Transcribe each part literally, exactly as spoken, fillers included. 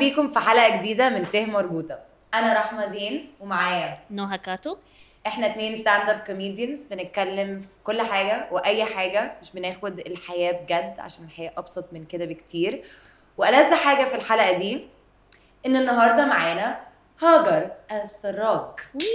بيكم في حلقة جديدة من ته مربوطة. أنا رحمة زين ومعايا نوها كاتو. احنا اتنين ستاند اب كوميديانز بنتكلم في كل حاجة وأي حاجة، مش بناخد الحياة بجد عشان الحياة أبسط من كده بكتير. وألذ حاجة في الحلقة دي إن النهاردة معانا هاجر السراج.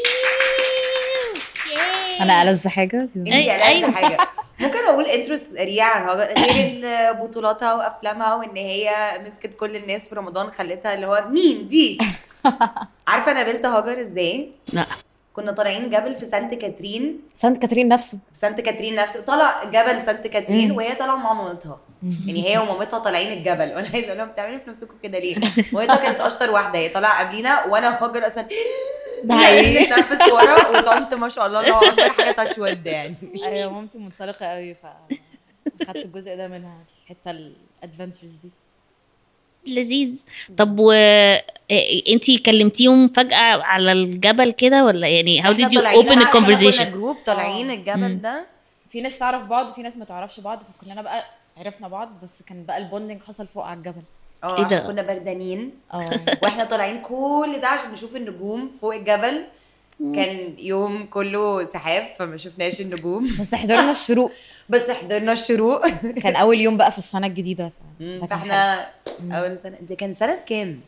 انا ألذ حاجه انتي ألذ حاجة. ممكن اقول انترو سريع عن هاجر غير بطولاتها وافلامها وان هي مسكت كل الناس في رمضان خلتها اللي هو مين دي. عارفه انا قابلت هاجر ازاي؟ لا كنا طالعين جبل في سانت كاترين. سانت كاترين نفسه في سانت كاترين نفسه طلع جبل سانت كاترين. مم. وهي طالعه مع مامتها، يعني هي ومامتها طالعين الجبل. وانا عايزه اقول لهم بتعملوا في نفسكم كده ليه؟ مامتها كانت اشطر واحده، هي طالعه قبلينا وانا وهاجر اصلا ده حقيقي. نتنفس ورا وطنط ما شاء الله الله اكبر حاجه تاتش ود يعني. ايوه مامتي منطلقه قوي فاخدت الجزء ده منها، الحته الادفنتشرز دي لذيذ. طب و انتي كلمتيهم فجأة على الجبل كده ولا يعني how احنا did you طالعين- open a احنا كنا conversation؟ جروب طالعين آه. الجبل مم. ده. في ناس تعرف بعض وفي ناس ما تعرفش بعض، فكلنا بقى عرفنا بعض، بس كان بقى البوندنج حصل فوق على الجبل. اه إيه عشان ده؟ كنا بردانين اه واحنا طالعين كل ده عشان نشوف النجوم فوق الجبل. كان يوم كله سحاب فما شفناش النجوم بس حضرنا الشروق. بس حضرنا الشروق. كان اول يوم بقى في السنه الجديده، ف- مم، ده كان حلو. فاحنا اول سنه ده كان سنه كام؟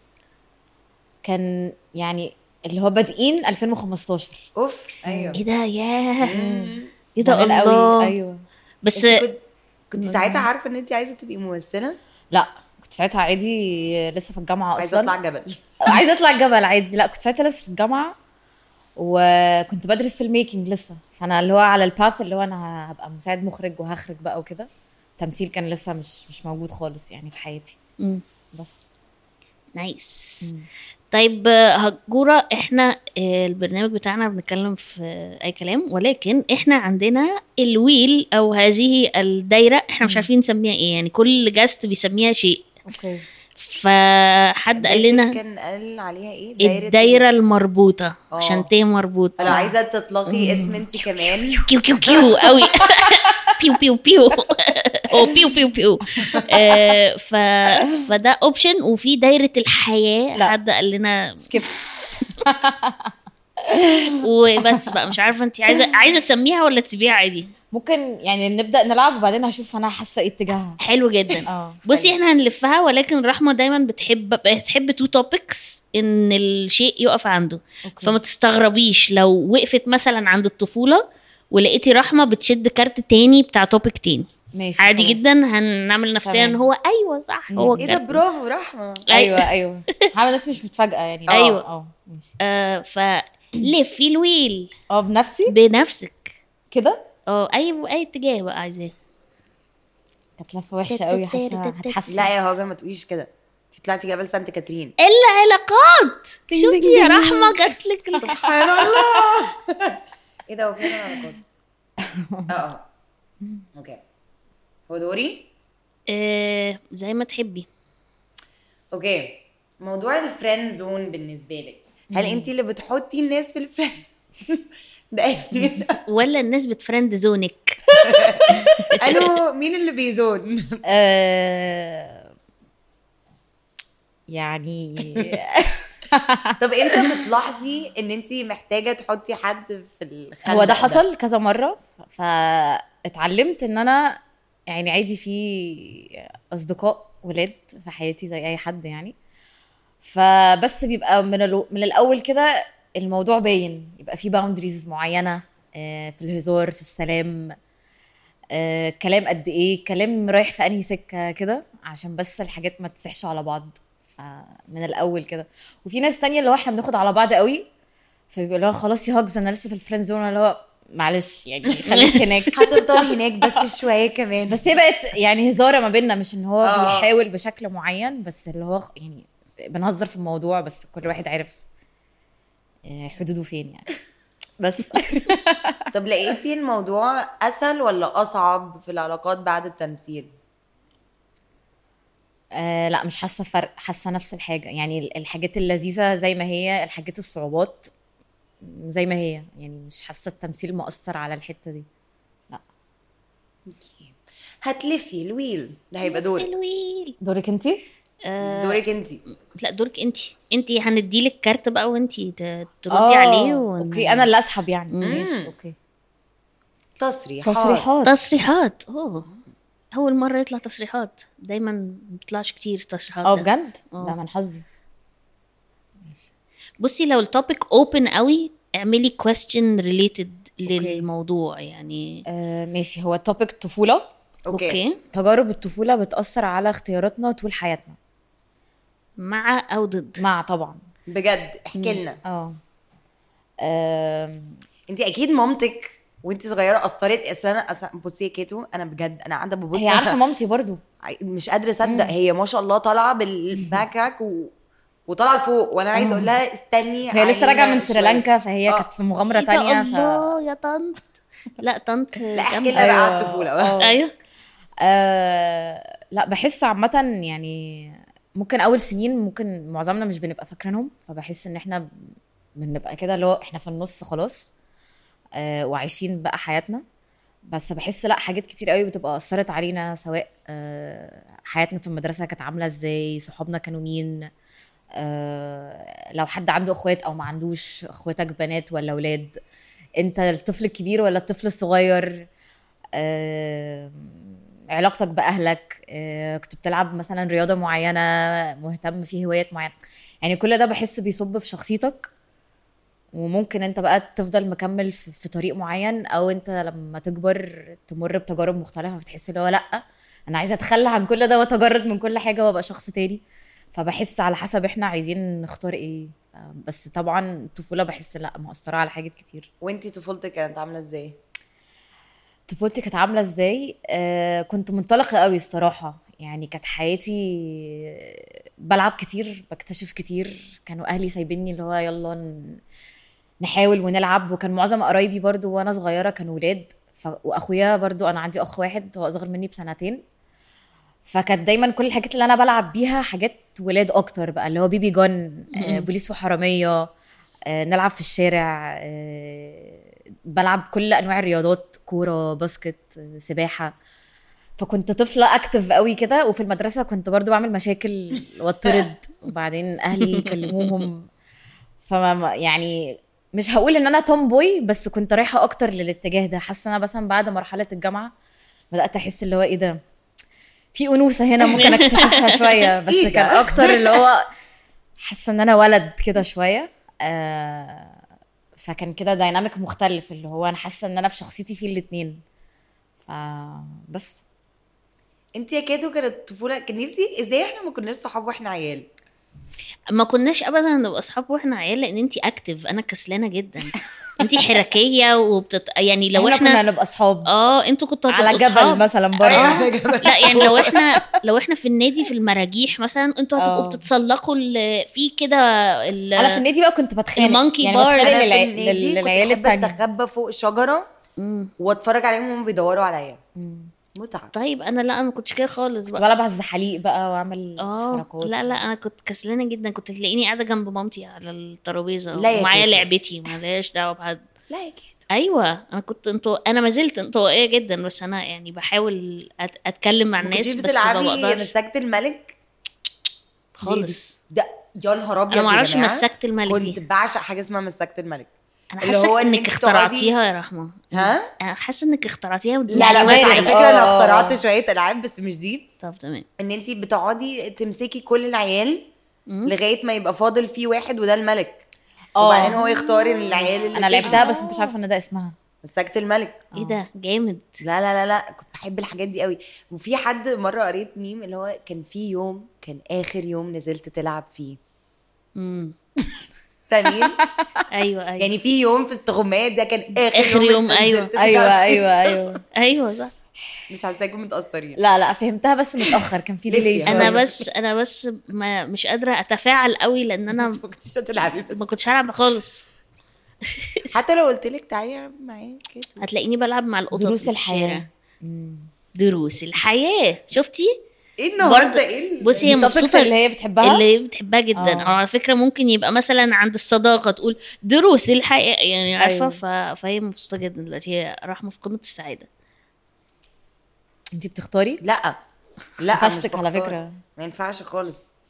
كان يعني اللي هو بادئين ألفين وخمستاشر. اوف ايوه. ايه ده ياه، مم. ايه ده زمان الله. قوي. ايوه بس انت كنت كنت ساعتها عارفه ان انت عايزه تبقي ممثله؟ لا كنت ساعتها عادي لسه في الجامعه عايزه اصلا. اطلع جبل. عايزه اطلع الجبل عادي. لا كنت ساعتها لسه في الجامعه وكنت بدرس في الميكنج لسه، فانا اللي هو على الباث اللي هو انا هبقى مساعد مخرج وهخرج بقى وكده. تمثيل كان لسه مش مش موجود خالص يعني في حياتي. مم. بس نايس. مم. طيب هجورة، احنا آه، البرنامج بتاعنا بنتكلم في آه، اي كلام، ولكن احنا عندنا الويل او هذه الدايرة، احنا مش عارفين نسميها ايه، يعني كل جاست بيسميها شيء. اوكي. فحد قال باسل لنا كان قال عليها ايه؟ الدايرة المربوطة آه. عشان تيه مربوطة. لو عايزه تطلقي اسم انت كمان كيو كيو كيو قوي. بيو بيو بيو او بيو بيو بيو. آه، ف فده اوبشن. وفي دايرة الحياة لا. حد قال لنا سكيب. وبس بقى مش عارفه انت عايزه عايزه تسميها ولا تسيبيها عادي. ممكن يعني نبدا نلعب وبعدين هشوف انا حاسه ايه اتجاهها. حلو جدا. اه بصي احنا هنلفها، ولكن رحمه دايما بتحب بتحب تو توبكس ان الشيء يقف عنده. أوكي. فما تستغربيش لو وقفت مثلا عند الطفوله ولقيتي رحمه بتشد كارت تاني بتاع توبك تاني. ماشي عادي خلاص. جدا. هنعمل نفسنا ان تمام. هو ايوه صح هو ايه ده؟ الكارت. برافو رحمه. ايوه ايوه هعمل نفسي مش متفاجئه يعني. آه. أيوة. اه ماشي. آه فلفي الويل اه بنفسي بنفسك. كده. اه اي اي اتجاه بقى عايزاه. كانت لفه وحشه قوي، حاسه هتحسن. لا يا هاجر ما تقوليش كده، انت طلعتي جبل سانت كاترين. العلاقات. دين شفتي دين يا دين. رحمه جاتلك ال- سبحان الله. ايه ده؟ وفين العلاقات؟ اه اه اوكي. هو دوري. آه، زي ما تحبي. اوكي، موضوع الفريند زون بالنسبه لك، هل انت اللي بتحطي الناس في الفريند؟ ده اكيد. ولا الناس بتفرند زونك؟ قالوا مين اللي بيزون؟ آه، يعني طب امتى بتلاحظي ان انت محتاجه تحطي حد في الخلق؟ هو ده حصل كذا مره، ف- فاتعلمت ان انا يعني عادي في اصدقاء ولاد في حياتي زي اي حد يعني. فبس بيبقى من الو... من الاول كده الموضوع باين، يبقى في باوندريز معينه، آه، في الهزار في السلام، آه، كلام قد ايه، كلام رايح في انهي سكه كده، عشان بس الحاجات ما تسحش على بعض. فمن الاول كده. وفي ناس تانية اللي هو احنا بناخد على بعض قوي، فبيبقى اللي هو خلاص يا هاجز انا لسه في الفريند زون، اللي هو معلش يعني خليك هناك. هتفضلي هناك بس شويه كمان. بس هي بقت يعني هزاره ما بيننا، مش ان هو آه. بيحاول بشكل معين، بس اللي هو يعني بنهزر في الموضوع، بس كل واحد عارف آه، حدوده فين يعني. بس طب لقيتي الموضوع اسهل ولا اصعب في العلاقات بعد التمثيل؟ آه لا مش حاسه فرق، حاسه نفس الحاجه يعني. الحاجات اللذيذه زي ما هي، الحاجات الصعوبات زي ما هي يعني. مش حاسه التمثيل مؤثر على الحته دي. لا. هتلفي الويل ده هيبقى دورك. الويل. دورك انتي. آه دورك انتي. لا دورك انتي انتي هنديلك كارت بقى وانتي ت- تردي آه، عليه ون... اوكي انا اللي اسحب يعني. مم. ماشي اوكي. تصريحات. تصريحات. تصريحات. اوه اول مره يطلع تصريحات، دايما ما بيطلعش كتير تصريحات اه ده. بجد؟ آه. لا من حظي. بصي لو التوبيك اوبن قوي اعملي question related للموضوع يعني. آه ماشي. هو التوبيك الطفولة. اوكي, اوكي تجارب الطفولة بتأثر على اختياراتنا طول حياتنا. مع او ضد؟ مع طبعا. بجد احكي لنا. اه آم، انتي اكيد مامتك وانتي صغيره اثرت. اصل انا أص- بصي يا كيتو، انا بجد انا قاعده ببص هي عارفة مامتي برضو. مش قادره اصدق. هي ما شاء الله طالعه بالباك و... وطالعه لفوق، وانا عايزه اقول لها استني. هي لسه راجعة من عينة سريلانكا فهي آه. كانت في مغامرة إيه ده؟ تانية. ف... الله يا طنط. لا طنط لا احكي جامدة. لنا بقى على أيوة. الطفوله آه. بقى. ايوه آه لا بحس عامة يعني ممكن أول سنين ممكن معظمنا مش بنبقى فاكرينهم، فبحس إن إحنا بنبقى كده اللي هو إحنا في النص خلاص آه وعايشين بقى حياتنا. بس بحس لا حاجات كتير قوي بتبقى أثرت علينا، سواء آه حياتنا في المدرسة كانت عاملة إزاي، صحابنا كانوا مين، آه لو حد عنده أخوات أو ما عندوش، أخواتك بنات ولا ولاد، أنت الطفل الكبير ولا الطفل الصغير، آه علاقتك بأهلك، آه، كنت بتلعب مثلا رياضة معينة، مهتم في هوايات معينة. يعني كل ده بحس بيصب في شخصيتك، وممكن انت بقى تفضل مكمل في, في طريق معين، او انت لما تكبر تمر بتجارب مختلفة فتحس اللي هو لأ انا عايزة اتخلى عن كل ده واتجرد من كل حاجة وابقى شخص تاني. فبحس على حسب احنا عايزين نختار ايه. بس طبعا الطفولة بحس لأ مؤثرة على حاجات كتير. وانتي طفولتك كانت عامله ازاي؟ طفولتي كانت عامله ازاي؟ آه كنت منطلقه قوي الصراحه. يعني كانت حياتي بلعب كتير، بكتشف كتير، كانوا اهلي سايبيني اللي هو يلا ن- نحاول ونلعب. وكان معظم قرايبي برضو وانا صغيره كانوا ولاد. ف... واخويا برضو، انا عندي اخ واحد هو اصغر مني بسنتين، فكانت دايما كل الحاجات اللي انا بلعب بيها حاجات ولاد اكتر بقى، اللي هو بيبي جون، آه بوليس وحراميه، آه نلعب في الشارع، آه بلعب كل انواع الرياضات، كوره، باسكت، آه سباحه. فكنت طفله اكتف قوي كده. وفي المدرسه كنت برضو بعمل مشاكل واتطرد، وبعدين اهلي يكلموهم. فما يعني مش هقول ان انا توم بوي، بس كنت رايحه اكتر للاتجاه ده. حاسه انا مثلا بعد مرحله الجامعه بدات احس اللي هو ايه ده، في انوثه هنا ممكن اكتشفها شويه. بس إيه ده؟ كان اكتر اللي هو حاسه ان انا ولد كده شويه. آه فكان كده دايناميك مختلف، اللي هو انا حاسه ان انا في شخصيتي في الاتنين. فبس انتي يا كيتو كانت الطفوله كان نفسي ازاي احنا ما كناش صحاب واحنا عيال. ما كناش ابدا نبقى اصحاب واحنا عيال، لان انتي اكتف انا كسلانه جدا. انتي حركيه وبتت... يعني لو احنا احنا كنا نبقى اصحاب اه انتوا كنتوا على هتبقوا جبل صحاب. مثلا أيوة، بره. على جبل. لا يعني لو احنا لو احنا في النادي في المراجيح مثلا، انتوا هتبقوا آه. بتتسلقوا ال- في كده ال- انا في النادي بقى كنت بتخانق، المونكي يعني بارز. بتخانق انا في للع... النادي لل- كنت للعيال بحب التانية. استخبى فوق شجره مم. واتفرج عليهم وهم بيدوروا عليا. متعه. طيب انا لا انا ما كنتش كده خالص كنت بقى. بلعب على الزحاليق بقى واعمل اه حركات. لا لا انا كنت كسلانه جدا، كنت تلاقيني قاعده جنب مامتي على الترابيزه لا يا ومعايا كيتو. لعبتي ما لهاش دعوه بحد. لا يا كيتو. ايوه انا كنت انتوا انا ما زلت انطوائيه جدا، بس انا يعني بحاول أت... اتكلم مع ما الناس كنتيش بس ما بتلعبي بقدرش مسكت الملك خالص. ده؟ يا نهار ابيض انا ما يا اعرفش جماعة. مسكت الملك كنت دي. بعشق حاجه اسمها مسكت الملك. انا اللي حاسه هو إن انك انت اخترعتيها يا رحمه. ها؟ انا حاسه انك اخترعتيها ودي لا لا مش بس على وارد. فكره انا آه. اخترعت شويه العاب بس مش دي. طب تمام. ان انت بتقعدي تمسكي كل العيال مم. لغايه ما يبقى فاضل فيه واحد وده الملك. آه. وبعدين هو يختار ان العيال اللي انا تاني- لعبتها بس مش عارفه ان ده اسمها. مسكت الملك. ايه ده جامد. لا لا لا لا كنت بحب الحاجات دي قوي. وفي حد مره قريت ميم اللي هو كان في يوم كان اخر يوم نزلت تلعب فيه. امم فاهمين؟ ايوه ايوه يعني في يوم في استغمايات ده كان اخر, آخر يوم, يوم، انت أيوة. نزلت تلعب ايوه فيه. ايوه ايوه ايوه صح. مش حاساكم متاثرين. لا لا فهمتها بس متاخر، كان في ليه ديلي فيها؟ شويه. انا بس انا بس ما مش قادره اتفاعل قوي لان انا انت ما كنتش هتلعبي بس ما كنتش هلعب خالص. حتى لو قلت لك تعالي العبي معايا كده. هتلاقيني بلعب مع القطط دروس في الشارع. الحياه. مم. دروس الحياه شفتي. ايه النهارده برضه- ايه ال- بصي هي دي topics مبسوطه اللي هي بتحبها. اللي بتحبها جدا. آه. اه على فكره ممكن يبقى مثلا عند الصداقه تقول دروس الحياه يعني عارفه. أيوة. ف... فهي مبسوطه جدا دلوقتي، هي رحمه في قمه السعاده. انتي بتختاري؟ لا لا قفشتك مش على بختار. فكره. ما ينفعش خالص.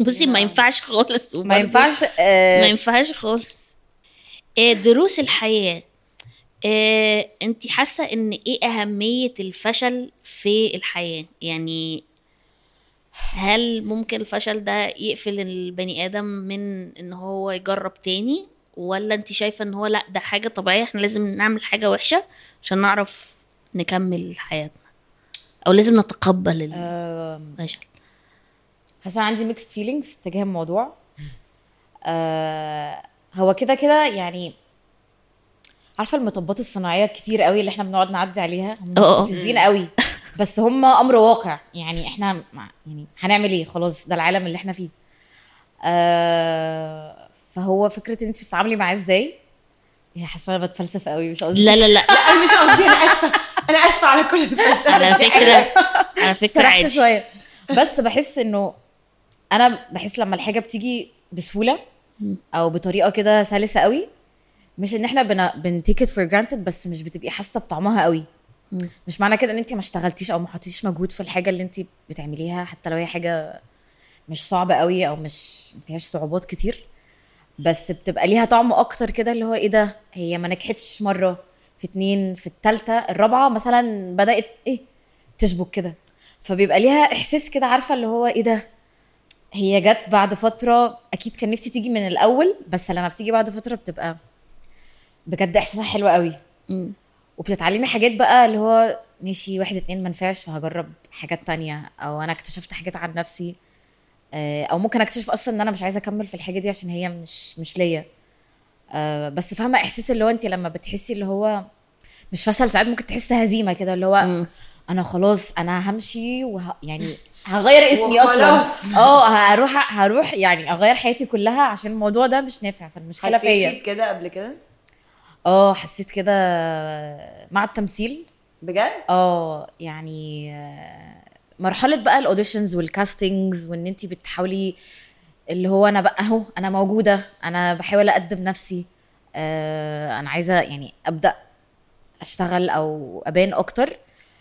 بصي ما ينفعش خالص، ما ينفعش آه ما ينفعش خالص. آه، دروس الحياة، آه، انتي حاسة ان ايه اهمية الفشل في الحياة؟ يعني هل ممكن الفشل ده يقفل البني ادم من ان هو يجرب تاني، ولا انتي شايفة ان هو لا ده حاجة طبيعية، احنا لازم نعمل حاجة وحشة عشان نعرف نكمل حياتنا، او لازم نتقبل آه الفشل؟ حاسه عندي ميكست فيلينجز تجاه الموضوع. آه هو كده كده يعني، عارفه المطبات الصناعيه كتير قوي اللي احنا بنقعد نعدي عليها، هم اه. مستفزين قوي، بس هم امر واقع يعني. احنا مع- يعني هنعمل ايه؟ خلاص ده العالم اللي احنا فيه. آه فهو فكره ان انت بتتعاملي معاه ازاي. يا حاسه انا بتفلسف قوي، مش قصدي. لا لا لا لا انا مش قصدي، انا اسفه، انا اسفه على كل الفلسفه على دي. فكرة على فكرة سرحت عادي. شويه، بس بحس انه انا بحس لما الحاجه بتيجي بسهوله او بطريقه كده سلسه قوي، مش ان احنا بن بنتيك ات فور جرانتد، بس مش بتبقي حاسه بطعمها قوي. مم. مش معنى كده ان انت ما اشتغلتيش او ما حطيتيش مجهود في الحاجه اللي انت بتعمليها، حتى لو هي حاجه مش صعبه قوي او مش ما فيهاش صعوبات كتير، بس بتبقى ليها طعم اكتر كده، اللي هو ايه ده، هي ما نجحتش مره، في اتنين، في التالتة، الرابعه مثلا بدات ايه تشبك كده، فبيبقى ليها احساس كده، عارفه اللي هو ايه ده، هي جت بعد فتره، اكيد كان نفسي تيجي من الاول، بس لما بتيجي بعد فتره بتبقى بجد احساسها حلو قوي. مم. وبتتعلمي حاجات بقى، اللي هو ماشي واحد اتنين منفعش، فهجرب حاجات تانية، او انا اكتشفت حاجات عن نفسي، آه، او ممكن اكتشف اصلا ان انا مش عايزه اكمل في الحاجه دي عشان هي مش مش ليا. آه، بس فاهمه احساس اللي هو انت لما بتحسي اللي هو مش فشل، ساعات ممكن تحسي هزيمه كده، اللي هو مم. انا خلاص انا همشي وه... يعني هغير اسمي اصلا، وخلاص. اه هروح هروح يعني اغير حياتي كلها عشان الموضوع ده مش نافع، فالمشكله حسيتي فيا. بكده قبل كده اه حسيت كده مع التمثيل. بجد؟ اه يعني آه، مرحله بقى الاوديشنز والكاستنجز، وان انت بتحاولي اللي هو انا بقى اهو انا موجوده، انا بحاول اقدم نفسي، آه انا عايزه يعني ابدا اشتغل او ابان اكتر.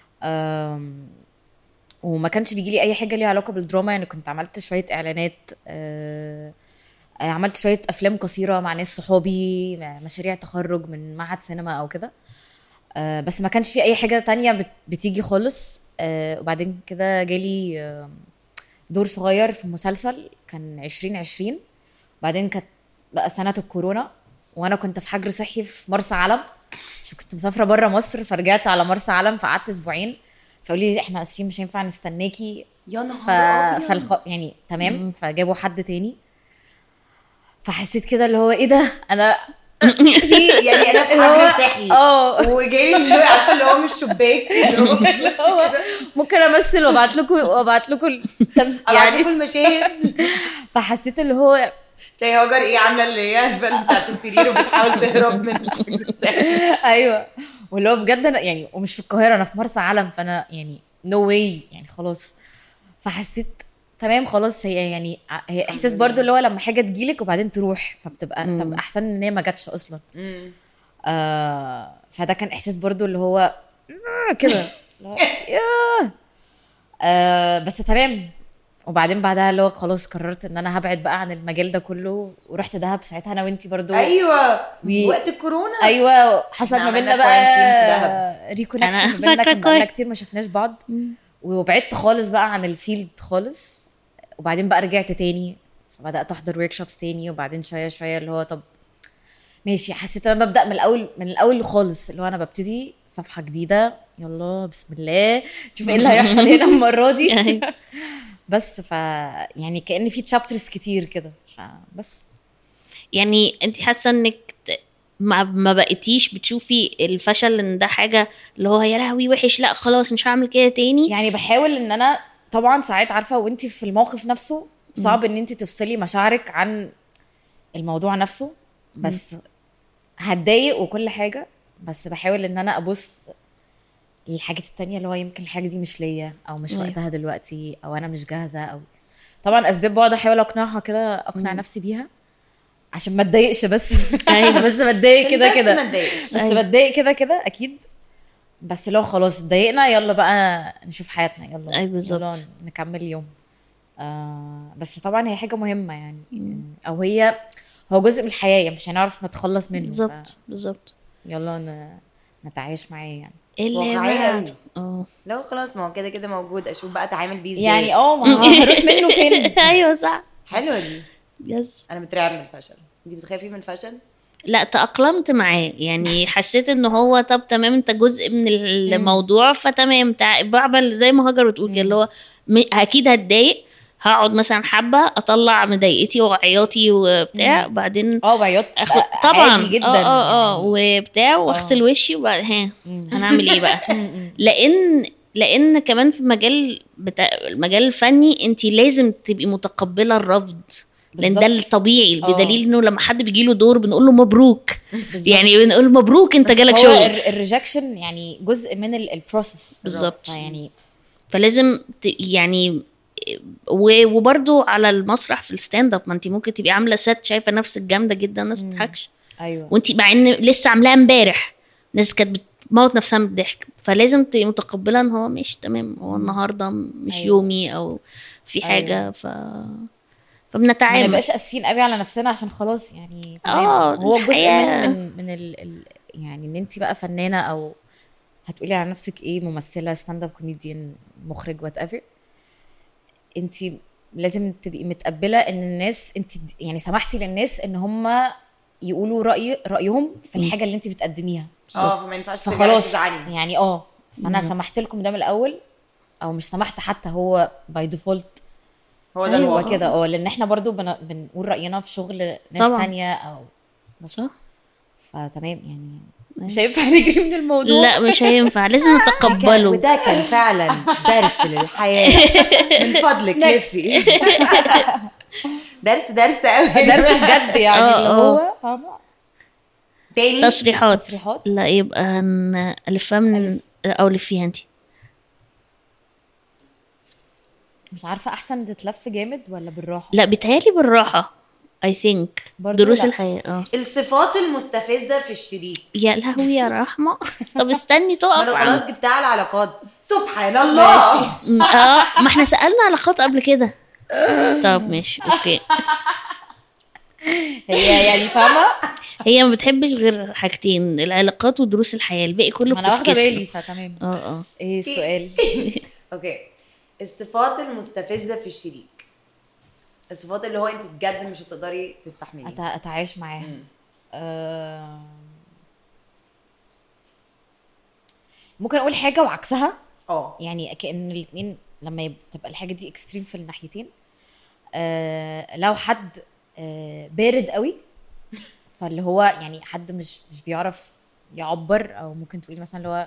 آم، وما كانش بيجي لي اي حاجه ليها علاقه بالدراما، يعني كنت عملت شويه اعلانات، آه آه، عملت شويه افلام قصيره مع ناس صحابي، مشاريع تخرج من معهد سينما او كده، آه بس ما كانش في اي حاجه تانية بت بتيجي خالص. آه وبعدين كده جالي آه دور صغير في مسلسل كان عشرين عشرين، وبعدين كانت بقى سنه الكورونا، وانا كنت في حجر صحي في مرسى علم عشان كنت مسافره بره مصر، فرجعت على مرسى علم فقعدت اسبوعين، فقالوا لي احنا اسفين مش هينفع نستناكي. يا ف... نهار ابيض. فالخ... يعني تمام، فجابوا حد تاني، فحسيت كده اللي هو ايه ده، انا في يعني انا في اللي هو- حجر صحي اه وجاي اللي هو عارفه اللي هو مش شباك، اللي هو اللي هو ممكن امثل وابعت لكم وابعت لكم التمس... يعني يعني كل المشاهد فحسيت اللي هو تلاقي هاجر ايه عامله اللي هي البال بتاعت السرير وبتحاول تهرب من الساحل. ايوه، واللي هو بجد انا يعني، ومش في القاهره، انا في مرسى علم، فانا يعني نو no واي يعني خلاص. فحسيت تمام خلاص، هي يعني ع- هي احساس برضو اللي هو لما حاجه تجيلك وبعدين تروح، فبتبقى مم. طب احسن ان هي ما جاتش اصلا. مم. آه فده كان احساس برضو اللي هو آه كده اللي هو ياه. آه بس تمام. وبعدين بعدها اللي هو خلاص قررت ان انا هبعد بقى عن المجال ده كله، ورحت دهب ساعتها انا وانتي برضو. ايوه وي- وقت الكورونا. ايوه حصل إحنا ما بيننا عملنا بقى quarantine في دهب. ريكونكشن أنا ما بيننا، فاكرة كان بقالنا كويس. كتير ما شفناش بعض، مم. وبعدت خالص بقى عن الفيلد خالص. وبعدين بقى رجعت تاني، فبدات احضر ورك شوبس تاني، وبعدين شويه شويه اللي هو طب ماشي، حسيت انا ببدا من الاول من الاول خالص، اللي هو انا ببتدي صفحه جديده، يلا بسم الله شوف ايه اللي هيحصل هنا المره دي. أيوة. بس ف يعني كأن في تشابترز كتير كده، فبس يعني انت حاسه انك ت- ما ما بقيتيش بتشوفي الفشل ان ده حاجه اللي هو يا لهوي وحش، لا خلاص مش هعمل كده تاني؟ يعني بحاول ان انا طبعا ساعات عارفه وانت في الموقف نفسه صعب ان انت تفصلي مشاعرك عن الموضوع نفسه، بس هتضايق وكل حاجه، بس بحاول ان انا ابص للحاجات التانية، اللي هو يمكن الحاجه دي مش ليا، او مش أيوة. وقتها دلوقتي، او انا مش جاهزه، او طبعا اسباب بقعد احاول اقنعها كده، اقنع مم. نفسي بيها عشان ما اتضايقش بس. أيوة. بس بتضايق كده بس كده ما تضايقش. بس أيوة. بتضايق كده كده اكيد، بس لو خلاص اتضايقنا يلا بقى نشوف حياتنا، يلا أيوة بالظبط. يلا نكمل اليوم. آه بس طبعا هي حاجه مهمه يعني، او هي هو جزء من الحياه يعني مش هنعرف نتخلص منه. بالظبط بالظبط. يلا ن... نتعايش معاه يعني. اللي واقعية بعد أوي. اه لو خلاص ما هو كده كده موجود، اشوف بقى اتعامل بيه ازاي. يعني اه ما هروح منه فين؟ ايوه صح. حلوه دي. يس. انا مترعب من الفشل. انت بتخافي من الفشل؟ لا تأقلمت معاه يعني، حسيت ان هو طب تمام انت جزء من الموضوع فتمام تع- بعمل زي ما هاجر بتقول كده، اللي هو م- اكيد هتضايق، هقعد مثلا حبه اطلع مضايقتي وعياطي وبتاع، بعدين اه وعياط اخد طبعا عادي جدا اه اه اه يعني. وبتاع واغسل وشي وبعد ها مم. هنعمل ايه بقى. مم. لان لان كمان في المجال بتاع المجال الفني انت لازم تبقي متقبله الرفض، لان ده بالظبط. الطبيعي، اه. بدليل انه لما حد بيجي له دور بنقول له مبروك، بالظبط. يعني بنقول مبروك انت جالك هو شغل. الريجكشن يعني جزء من البروسيس بالظبط. يعني فلازم ت... يعني و... وبرضو على المسرح في الستاند اب، ما انت ممكن تبقي عامله ست شايفه نفسك جامده جدا الناس مم. بتضحكش، ايوه وانت مع ان لسه عاملاها امبارح ناس كانت بتموت نفسها من الضحك، فلازم تبقي متقبله ان هو ماشي تمام، هو النهارده مش أيوة. يومي او في حاجه. أيوة. ف ما فبنتعامل. نبقاش قاسيين قوي على نفسنا عشان خلاص يعني تمام. اه هو جزء الحياة. من من من ال... ال... يعني ان انت بقى فنانه او هتقولي على نفسك ايه، ممثله، ستاند اب كوميديان، مخرج، وات ايفر، انت لازم تبقي متقبله ان الناس انت يعني سمحتي للناس ان هم يقولوا راي رايهم في الحاجه اللي انت بتقدميها، اه فما ينفعش ترجعي فخلاص تزعلي. يعني اه فانا سمحت لكم ده من الاول، او مش سمحت حتى، هو باي ديفولت هو ده أيوة. هو الواقع. كده اه لان احنا برضو بن... بنقول راينا في شغل ناس طبعاً. تانية او بس صح. فتمام يعني مش هينفع نجري من الموضوع. لا مش هينفع، لازم كان- نتقبله. وده كان فعلا درس للحياه. من فضلك لبسي. درس درس قوي. درس بجد يعني اه، اللي اه. هو فاهمه. تاني تصريحات. تصريحات. لا يبقى هن- الفها من ألف. او لفيها انت. مش عارفه احسن تتلف جامد ولا بالراحه. لا بيتهيألي بالراحه I think برضو دروس لا. الحياة. اه الصفات المستفزه في الشريك. يا لهوي يا رحمة. طب استني ما تقف انا عن- خلاص جبتها على العلاقات. سبحان الله. م- اه ما احنا سألنا علاقات قبل كده. طب ماشي اوكي. هي يعني فاهمه. هي ما بتحبش غير حاجتين، العلاقات ودروس الحياة، الباقي كله ما انا واخده بتفكس بالي له. فتمام. اه اه ايه السؤال؟ اوكي. الصفات المستفزه في الشريك. الصفات اللي هو انت بجد مش هتقدري تستحملي. أت- اتعايش معاها. مم. آه... ممكن اقول حاجه وعكسها، اه يعني كأن الاثنين لما يب- تبقى الحاجه دي اكستريم في الناحيتين. آه... لو حد آه... بارد قوي، فاللي هو يعني حد مش مش بيعرف يعبر، او ممكن تقولي مثلا اللي هو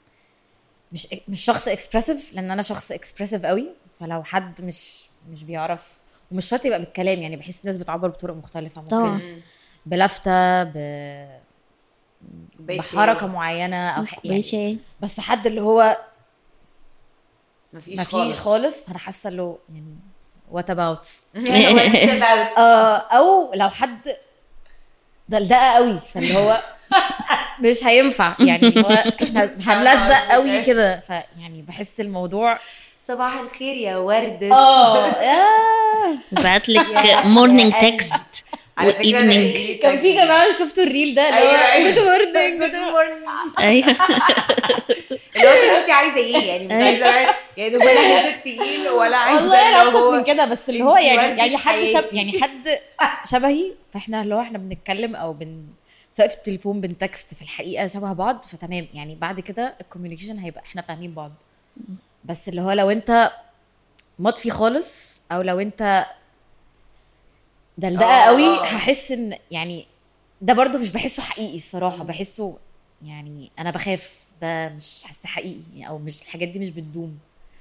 مش مش شخص اكسبرسيف، لان انا شخص اكسبرسيف قوي. فلو حد مش مش بيعرف، ومش شرط يبقى بالكلام، يعني بحس الناس بتعبر بطرق مختلفه، ممكن طبعا. مم. بلفتة ب... كوباية بحركه شاي. معينه او ح- كوباية يعني شاي. بس حد اللي هو مفيش مفيش خالص. خالص فانا حاسه له يعني وات اباوت. What's about؟ آه او لو حد دلدقه قوي، فاللي هو مش هينفع يعني اللي هو احنا هنلزق قوي كده، فيعني بحس الموضوع صباح الخير يا ورد. اه آه. بعت لك يا- مورنينج يا قلبي. تكست على فكره أنا وايفنينج. دي كان في جماعه شفتوا الريل ده اللي ايوه هو ايوه جود مورنينج جود مورنينج. ايوه اللي هو طب انت عايزه ايه يعني؟ مش عايزه يعني ولا عايزه تقيل ولا عايزه والله انا اللي ابسط هو من كده، بس اللي هو انتي يعني وردة يعني حد شب حياتي. يعني حد شبهي، فاحنا اللي هو احنا بنتكلم او بن سواء في التليفون بنتكست في الحقيقه شبه بعض، فتمام يعني بعد كده الكوميونيكيشن هيبقى احنا فاهمين بعض. بس اللي هو لو انت مطفي خالص، او لو انت دلدقه آه. قوي، هحس ان يعني ده برضو مش بحسه حقيقي الصراحه، بحسه يعني انا بخاف ده مش حاسه حقيقي، او مش الحاجات دي مش بتدوم.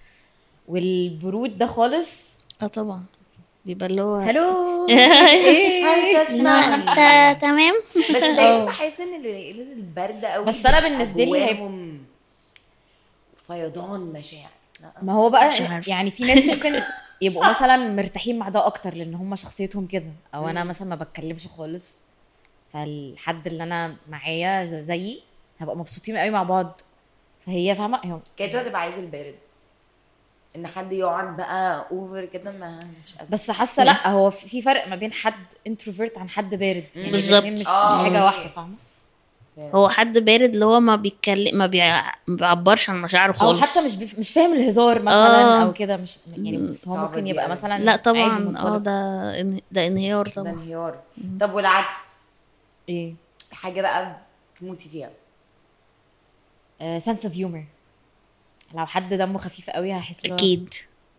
والبرود ده خالص اه طبعا بيبقى اللي هو هلو هل لا تسمعني؟ انت تمام. بس دايما بحس ان القليلات البارده قوي بس أنا بالنسبة لي هي- جواهم فيضان مشاعر. لا. ما هو مش بقى عارفة. يعني في ناس ممكن يبقوا مثلا مرتاحين مع ده اكتر لان هم شخصيتهم كده، او انا مم. مثلا ما بتكلمش خالص، فالحد اللي انا معايا زيي هبقى مبسوطين قوي مع بعض. فهي فاهمه هي كانت هتبقى عايزه البارد. ان حد يقعد بقى اوفر كده ما مش قادره. بس حاسه لا هو في فرق ما بين حد انتروفيرت عن حد بارد يعني بالظبط. الاتنين مش, آه. مش حاجه واحده فاهمه. هو حد بارد اللي هو ما بيتكلم ما بيع- ما بيعبرش عن مشاعره او خالص، حتى مش بيف... مش فاهم الهزار مثلا آه. او كده مش يعني بس هو صعبة ممكن دي يبقى أوي. مثلا لا عادي طبعا اه منطلق. ده إن- ده انهيار ده طبعا. انهيار. طب والعكس ايه حاجه بقى تموتي فيها؟ سنس اوف هيومر. لو حد دمه خفيف قوي هحس له اكيد.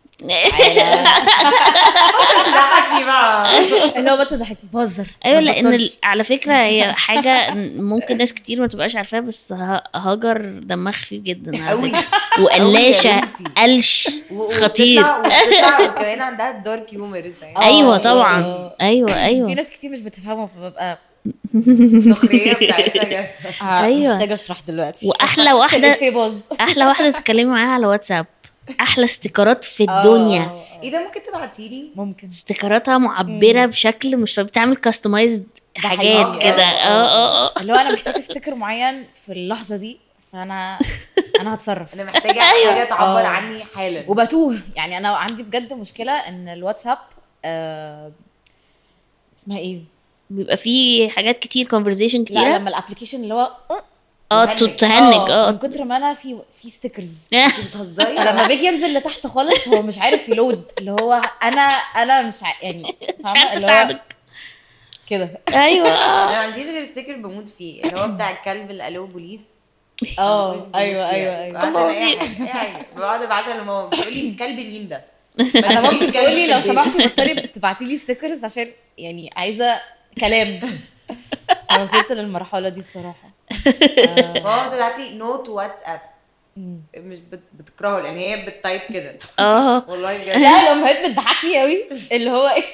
ضحكني بقى. اللي هو بتضحك بهزر ايوه ما لان ال- بطلش. على فكره هي حاجه ممكن ناس كتير ما تبقاش عارفاها، بس ه- هاجر دمها خفيف جدا على قوي فكرة. وقلاشه أوي يا بنتي. قلش و- خطير. وبتطلع وبتطلع وكمان عندها دارك هيومر. آه. ايوه طبعا آه. ايوه في ايوه ناس كتير مش بتفهمه فببقى السخريه بتاعتها جامده. أيوة. محتاجه اشرح دلوقتي. واحلى واحده في باظ احلى واحده تتكلمي معاها على واتساب، احلى استيكرات في الدنيا. ايه ده ممكن تبعتيلي؟ ممكن استيكراتها معبره بشكل مش طبيعي، بتعمل كاستمايزد حاجات حقيقي. كده. آه. اه اه اه اللي هو انا محتاجه ستيكر معين في اللحظه دي فانا انا هتصرف انا محتاجه حاجه تعبر آه. عني حالا. وبتوه يعني. انا عندي بجد مشكله ان الواتساب آه اسمها ايه بيبقى فيه حاجات كتير كونفرزيشن لا كتيره لما الابلكيشن اللي هو اه تهنج. تتهنج آه، اه من كتر ما انا في في ستيكرز انت بتهزري؟ فلما بيجي ينزل لتحت خالص هو مش عارف يلود اللي هو انا انا مش ع... يعني مش فاهمة؟ عارفه اللي هو اساعدك. كده ايوه انا اه ما عنديش غير ستيكر بموت فيه اللي هو بتاع الكلب اللي قالوه بوليس. اه بموت ايوه فيها. ايوه ايوه بقعد الله الاقي فظيع. حاجه اي حاجه بقعد ابعتها لماما بتقول لي الكلب مين ده؟ انا مامتي مفيش بتقول لي كلب لو في البيت. سمحتي بطلي تبعتي لي ستيكرز عشان يعني عايزه كلام. فوصلت للمرحله دي الصراحه. ماما بتبعت لي نوت واتساب مش بت... بتكرهه لان هي بتتايب كده اه والله بجد. لا الامهات بتضحكني قوي اللي هو ايه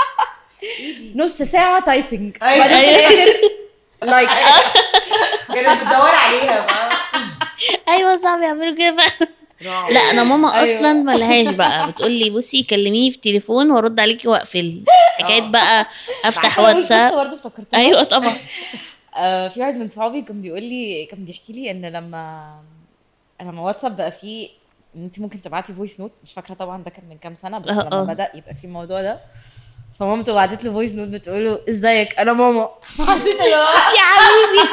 نص ساعه تايبنج أيوة. بعدين في الاخر لايك. كانت بتدور عليها بقى. ايوه صعب يعملوا كده فعلا. رعب. لا انا ماما أيوة. اصلا ملهاش بقى، بتقول لي بصي كلميني في التليفون وارد عليكي واقفل حكايه آه. بقى افتح أنا واتساب. القصة برضه افتكرتها. ايوه طبعا. آه في واحد من صحابي كان بيقول لي كان بيحكي لي ان لما لما واتساب بقى فيه ان انت ممكن تبعتي فويس نوت، مش فاكره طبعا ده كان من كام سنه بس آه، لما آه. بدا يبقى فيه الموضوع ده فمامته بعتت له فويس نوت بتقول له ازيك انا ماما. حسيت اللي هو يا حبيبي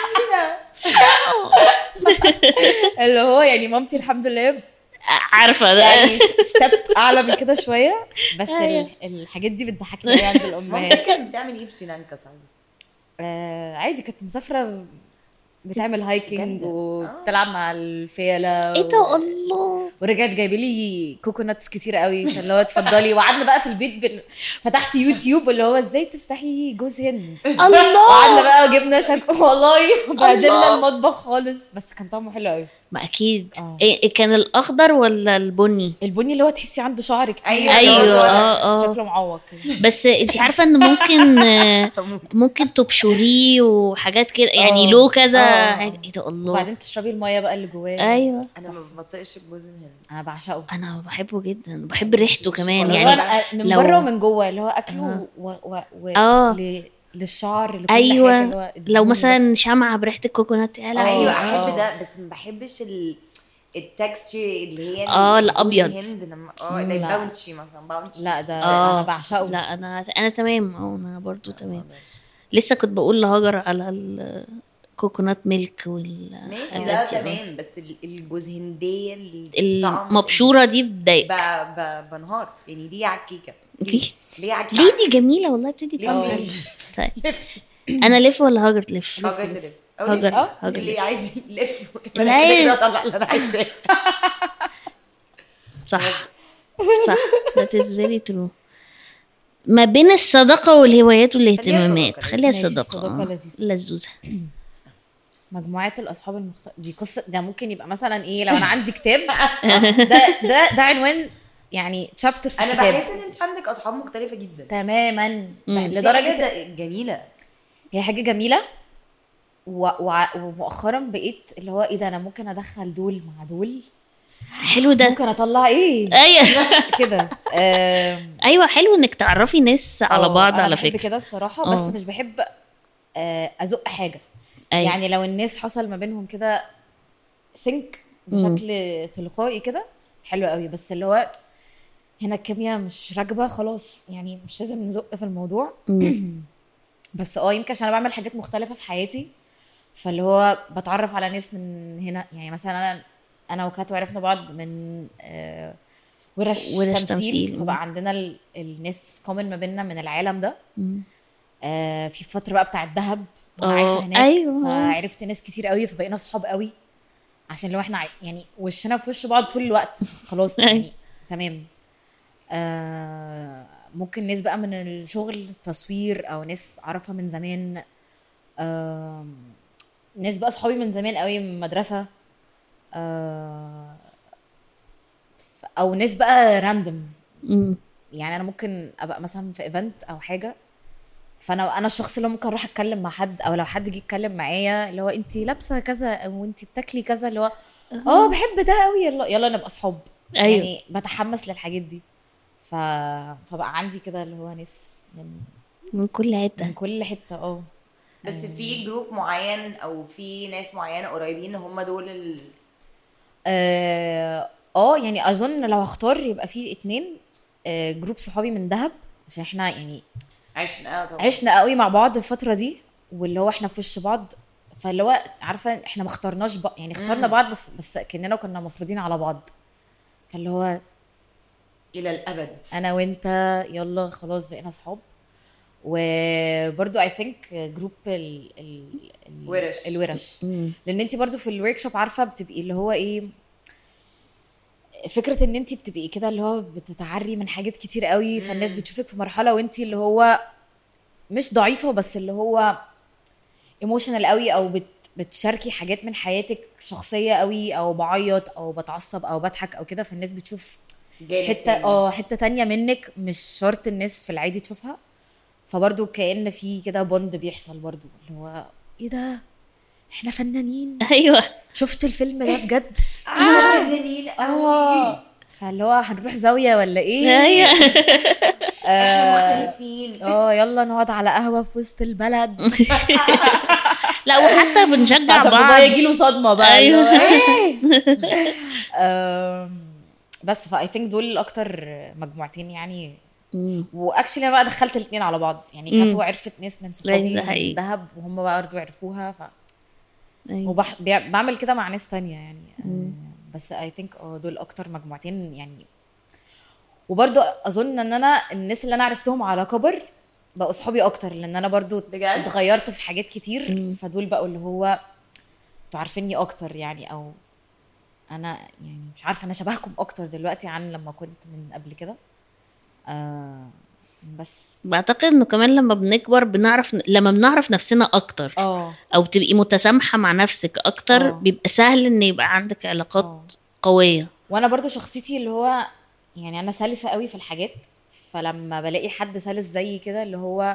اللي هو يعني مامتي الحمد لله عارفه ده. يعني ستيب اعلى من كده شويه بس أيوة. ال- الحاجات دي بتضحكني قوي عند مامتك الامهات. كانت بتعمل ايه في سريلانكا صحيح؟ آه عادي كانت مسافره بتعمل هايكنج بجد؟ وبتلعب مع الفيله ايه ده الله. ورجعت جايبه لي كوكوناتس كتير قوي فاللي هو اتفضلي. وقعدنا بقى في البيت بن... فتحت يوتيوب اللي هو ازاي تفتحي جوز هند الله. وقعدنا بقى وجبنا شك والله بهدلنا المطبخ خالص بس كان طعمه حلو قوي. ما اكيد. آه. إيه كان الاخضر ولا البني؟ البني اللي هو تحسي عنده شعر كتير أيوة، ايوه اللي هو اه اه. شكله معوق كده. بس انت عارفه ان ممكن آه، ممكن تبشريه وحاجات كده يعني آه. له كذا آه. حاجة. ايه ده الله. وبعدين تشربي الميه بقى اللي جواه. ايوه انا ما بطيقش الجوز الهند. انا بعشقه. انا بحبه جدا، بحب ريحته كمان اللي هو يعني. أنا من لو- بره ومن جوه اللي هو اكله آه. و... و... و... آه. ل... للشعر لكل ايوه حاجه اللي هو لو الدهون مثلا بس. شمعة بريحة الكوكونات يا لهوي. ايوه آه. احب ده بس ما بحبش ال التكستشر اللي هي آه، الجوز الأبيض. الهند لما اه مم، زي لا. باونشي مثلا باونشي لا ده آه. انا بعشقه. لا انا انا تمام اه انا برضو تمام. لسه كنت بقول لهاجر على الكوكونات ميلك وال ماشي ده تمام بس ال- الجوز هنديه اللي طعم- المبشورة دي بتضايق. ب- ب- بنهار يعني ليه على الكيكه ليه؟ ليه على ليه دي جميلة والله بتدي ليه طعم في- حلو. طيب انا لف ولا هاجر تلف؟ هاجر تلف أو هاجر لف. هاجر اللي لف. عايز يلف اللي انا كده عايز- كده اطلع اللي انا عايزاه. صح صح that is very true. ما بين الصداقة والهوايات والاهتمامات صداقة. خليها ماشي، الصداقة الصداقة آه. لذيذة. لذوذة. مجموعات الاصحاب المختلفه دي قصه. ده ممكن يبقى مثلا ايه لو انا عندي كتاب ده ده ده عنوان يعني تشابتر في انا الكتاب بحس ان انت عندك اصحاب مختلفه جدا تماما مم. لدرجه لدرجه جميله. هي حاجه جميله و... و... ومؤخرا بقيت اللي هو ايه ده انا ممكن ادخل دول مع دول حلو ده. ممكن اطلع ايه ايوه كده. آم، ايوه حلو انك تعرفي ناس على آه، بعض أنا على بحب فكرة. كده الصراحه بس آه. مش بحب آه، ازق حاجه. أيوة. يعني لو الناس حصل ما بينهم كده سينك بشكل تلقائي كده حلو قوي، بس اللي هو هنا الكيمياء مش راكبه خلاص، يعني مش لازم نزق في الموضوع. بس اه يمكن عشان انا بعمل حاجات مختلفه في حياتي، فاللي هو بتعرف على ناس من هنا. يعني مثلا انا انا وكاتو عرفنا بعض من آه ورش, ورش تمثيل, تمثيل. فبقى عندنا ال... الناس كومن ما بيننا من العالم ده. مم. آه في فتره بقى بتاع الذهب وانا اه، عايشه هناك، أيوة. فعرفت ناس كتير قوي، فبقينا صحاب قوي، عشان لو احنا ع- يعني وشنا في وش بعض طول الوقت خلاص يعني تمام. آه ممكن ناس بقى من الشغل تصوير، او ناس اعرفها من زمان، آه ناس بقى صحابي من زمان قوي من المدرسه، آه ف- او ناس بقى راندوم. مم. يعني انا ممكن ابقى مثلا في ايفنت او حاجه، فانا انا الشخص اللي ممكن اروح اتكلم مع حد، او لو حد جه يتكلم معايا اللي هو انتي لابسه كذا او انتي بتاكلي كذا، اللي هو اه بحب ده قوي، يلا يلا نبقى اصحاب. أيوة. يعني بتحمس للحاجات دي. ف... فبقى عندي كده اللي هو ناس من من كل من حته. كل حته. اه بس في جروب معين او في ناس معينه قريبين هم دول ال... اه آه، يعني اظن لو هختار يبقى في اتنين آه جروب صحابي من دهب، عشان احنا يعني عشنا طبعا عشنا قوي مع بعض الفتره دي، واللي هو احنا في وش بعض، فاللي هو عارفه احنا ما اخترناش بقى، يعني اخترنا مم. بعض بس بس كاننا كنا مفروضين على بعض. فاللي هو الى الابد. انا وانت يلا خلاص بقينا صحاب. وبرضو اي ثينك جروب ال ال ال ورش. الورش، مم. لان انت برضو في الورك شوب عارفه بتبقي اللي هو ايه، فكره ان انت بتبقي كده اللي هو بتتعري من حاجات كتير قوي، فالناس مم. بتشوفك في مرحله وانت اللي هو مش ضعيفه، بس اللي هو ايموشنال قوي، او بت بتشاركي حاجات من حياتك شخصيه قوي، او بعيط او بتعصب او بضحك او كده، فالناس بتشوف جانب حته تاني. اه حته تانية منك مش شرط الناس في العادي تشوفها. فبرضو كأن في كده بوند بيحصل برضو، اللي هو ايه ده احنا فنانين، ايوه. شفت الفيلم ده بجد احنا فنانين قوي. اه فاللي هو هنروح زاويه ولا ايه؟ ايوه. احنا اه مختلفين. آه، يلا نقعد على قهوه في وسط البلد. لا، وحتى بنشجع عشان بعض. بابايا يجيله صدمه بقى. أيوة. اللي هو ايه آم، بس فاي ثينك دول اكتر مجموعتين يعني. مم. واكشلي انا بقى دخلت الاثنين على بعض، يعني مم. كاتو عرفت ناس من أيوة، صحابي ده من حقيقي. دهب، وهم بقى برضه عرفوها. ف أيوة. وبح... بيع- بعمل كده مع ناس تانية يعني. مم. آه، بس اي ثينك اه دول اكتر مجموعتين يعني. وبرضه اظن ان انا الناس اللي انا عرفتهم على كبر بقوا صحابي اكتر، لان انا برضه بجد؟ اتغيرت في حاجات كتير. مم. فدول بقوا اللي هو انتوا عارفيني اكتر يعني، او انا يعني مش عارفه انا شبهكم اكتر دلوقتي عن لما كنت من قبل كده. آه بس بعتقد انه كمان لما بنكبر بنعرف لما بنعرف نفسنا اكتر، اه او تبقي متسامحة مع نفسك اكتر، آه. بيبقى سهل ان يبقى عندك علاقات اه قوية. وانا برضو شخصيتي اللي هو يعني انا سلسه قوي في الحاجات، فلما بلاقي حد سلس زي كده اللي هو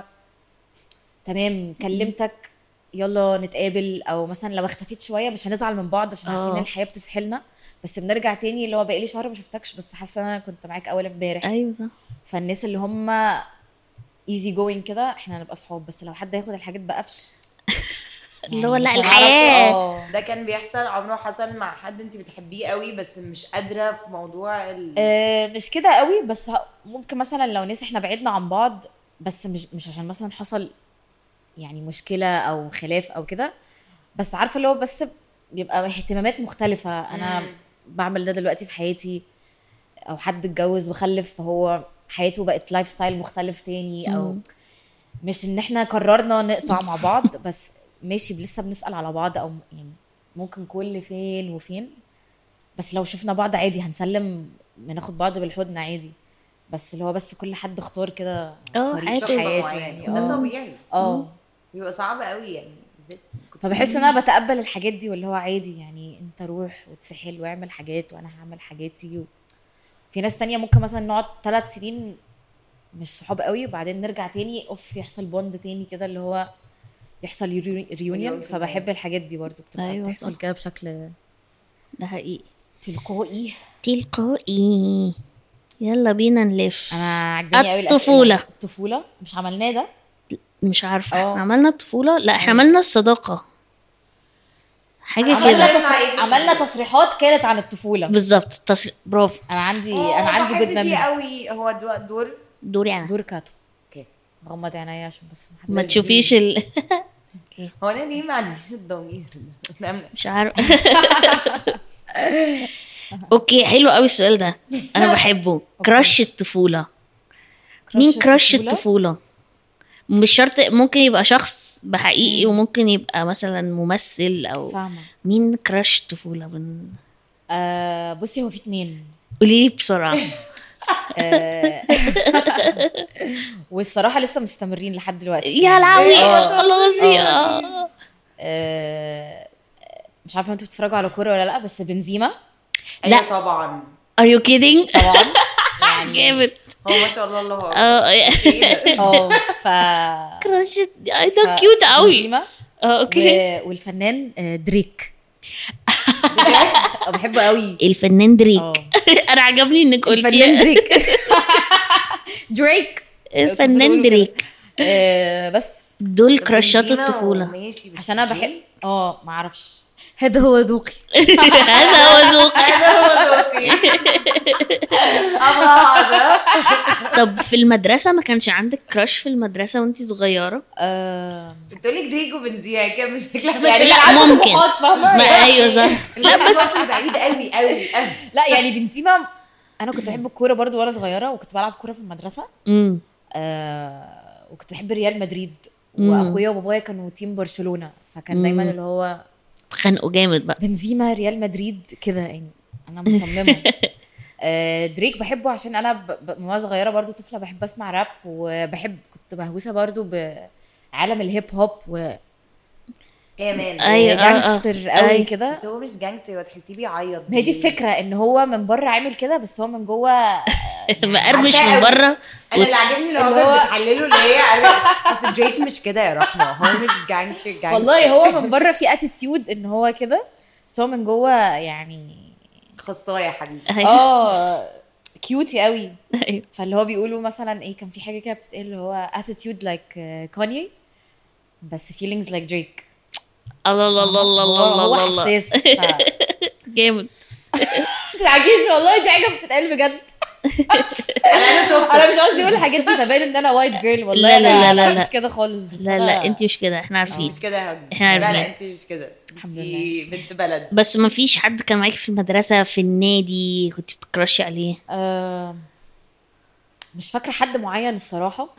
تمام كلمتك يلا نتقابل، او مثلا لو اختفيت شويه مش هنزعل من بعض عشان عارفين آه. الحياه بتسحلنا، بس بنرجع تاني اللي هو بقالي شهر ما شفتكش بس حاسه انا كنت معاك اول امبارح. ايوه صح. فالناس اللي هم ايزي جوينج كده احنا هنبقى صحاب، بس لو حد هياخد الحاجات بقفش اللي هو لا مش هنعرف- الحياة. اه ده كان بيحصل، عمره حصل مع حد انت بتحبيه قوي بس مش قادره في موضوع ال... آه، مش كده قوي، بس ه- ممكن مثلا لو ناس احنا بعدنا عن بعض، بس مش مش عشان مثلا حصل يعني مشكله او خلاف او كده، بس عارفه اللي هو بس بيبقى اهتمامات مختلفه. انا مم. بعمل ده دلوقتي في حياتي، او حد اتجوز وخلف فهو حياته بقت لايف ستايل مختلف تاني، او مم. مش ان احنا قررنا نقطع مع بعض بس ماشي لسه بنسأل على بعض، او يعني ممكن كل فين وفين، بس لو شفنا بعض عادي هنسلم بناخد بعض بالحضن عادي، بس اللي هو بس كل حد اختار كده اه، طريق حياته. في حياته معين. يعني. ده اه طبيعي، اه بيبقى صعب قوي يعني زي- كنت فبحس ان انا بتقبل الحاجات دي، واللي هو عادي يعني انت روح وتسحل واعمل حاجات وانا هعمل حاجاتي. و... في ناس تانية ممكن مثلا نقعد ثلاث سنين مش صحاب قوي وبعدين نرجع تاني اوف يحصل بوند تاني كده اللي هو يحصل ريونيون. فبحب الحاجات دي برضو بتبقى أيوة بتحصل صح. كده بشكل ده حقيقي. تلقائي. تلقائي. يلا بينا نلف. انا عجباني قوي الطفولة. الطفوله مش عملناه ده. مش عارفة اه. احنا عملنا الطفولة، لا احنا أيوة. عملنا الصداقة. حاجه عملنا كده تصريح عملنا تصريحات كانت عن الطفوله. بالظبط. تص... برافو. انا عندي أوه، انا عندي بحب جود دي ميموري. قوي. هو دو- دور دوري انا. دور كاتو. اوكي. غمض عينيا عشان بس محدش- ما تشوفيش ال... هو انا ليه ما عنديش الضمير ده؟ أنا- مش عارف. اوكي حلو قوي السؤال ده، انا بحبه. كراش الطفوله. مين كراش الطفوله؟ مش شرط، ممكن يبقى شخص بحقيقي وممكن يبقى مثلا ممثل او فاهمه. مين كراش الطفوله بن... آه بصي هو في اتنين. قولي لي بسرعه. آه والصراحه لسه مستمرين لحد دلوقتي. يا لهوي آه. خلاص آه. يا آه، مش عارفه انتوا بتتفرجوا على كوره ولا لا، بس بنزيما ايوه لا. طبعا are you kidding؟ طبعا يعني جامد. هو ما شاء الله الله أكبر. اه اه ف كراش اي ده ف- كيوت قوي. بنزيما اه اوكي. و... والفنان آه، دريك. اه بحبه قوي. الفنان دريك. اه انا عجبني انك الفنان قلتي دريك. دريك الفنان دريك. آه، بس دول طب كراشات بنزيما الطفوله. وماشي، بس عشان انا بحب جيل؟ اه ما اعرفش، هذا هو ذوقي. هذا هو ذوقي. انا هو ذوقي. ابغى هذا. طب في المدرسه ما كانش عندك كراش في المدرسه وانتي صغيره؟ آه، بتقولي دريك وبنزيما كده مش شكلها يعني لا، كان عندي ممكن. طموحات، فاهمه ما يعني. ايوه صح. لا بس بعيد قوي قوي قوي. لا يعني بنزيما انا كنت بحب الكوره برضو وانا صغيره، وكنت بلعب كوره في المدرسه. امم آه، وكنت بحب ريال مدريد، مم. واخويا وبابايا كانوا تيم برشلونه، فكان دايما مم. اللي هو خانقوا جامد بقى. بنزيما ريال مدريد كده يعني. انا مصممه. آه، دريك بحبه عشان انا ب... ب... من وانا صغيره برضو طفله بحب اسمع راب، وبحب كنت مهووسه برضو بعالم الهيب هوب و ايه مان. أيوة. آه، آه. جانجستر قوي أيوة. كده. بس هو مش جانجستر، هو تحسيه بيعيط. ما هي دي الفكره، ان هو من بره عامل كده بس هو من جوه مقرمش عارفاه من قوي. بره. انا اللي عاجبني اللي هو اللي هو- كان بتحلله اللي هي عارفة، بس دريك مش كده يا رحمه، هو مش جانجستر جانجستر. والله هو من بره في اتيتيود ان هو كده، بس هو من جوه يعني خصايه يا حبيبي. أيوة. اه كيوتي قوي. أيوة. فاللي هو بيقولوا مثلا ايه، كان في حاجه كده بتتقال اللي هو attitude like كانيي بس feelings like Drake. الله الله الله الله هو- الله هو الله الله. حساس. ف... جامد. تتعجيش والله، دي حاجه بتتقال بجد. انا توب. انا مش قصدي اقول الحاجات دي فباين ان انا وايت جيرل، والله لا، لا، أنا- لا، أنا لا. مش كده خالص. بس لا أنا... لا انت مش كده، احنا عارفين. مش كده يا هدى. إحنا لا عارفين. لا انت مش كده، الحمد انت بنت بلد. بس ما فيش حد كان معاكي في المدرسه في النادي كنت بتكرشي عليه؟ آه... مش فاكره حد معين الصراحه.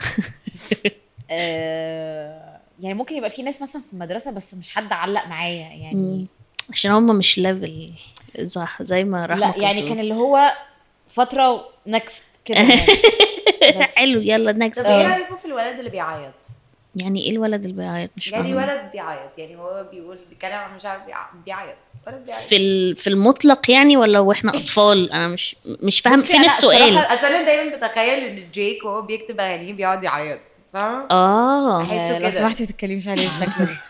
آه... يعني ممكن يبقى في ناس مثلا في المدرسه بس مش حد علق معايا يعني. مم. عشان هم مش ليفل صح زي ما رحمة لا يعني كنت كان اللي هو فتره نكست كده يعني. بس. حلو يلا نكست. طب ايه رايكم في الولد اللي بيعيط؟ يعني ايه الولد اللي بيعيط؟ مش يعني فاهمه. ولد بيعيط، يعني هو بيقول بيتكلم عن مش عارف بيع- بيعيط، ولد بيعيط. في ال- في المطلق يعني ولا واحنا اطفال؟ انا مش مش فاهم بصي فين أنا السؤال. الصراحة- اصل انا دايما بتخيل ان جيك وهو بيكتب اغانيه بيقعد يعيط، فاهمه؟ اه بحسه آه، لو كده. سمحتي ما تتكلميش عليه بالشكل ده.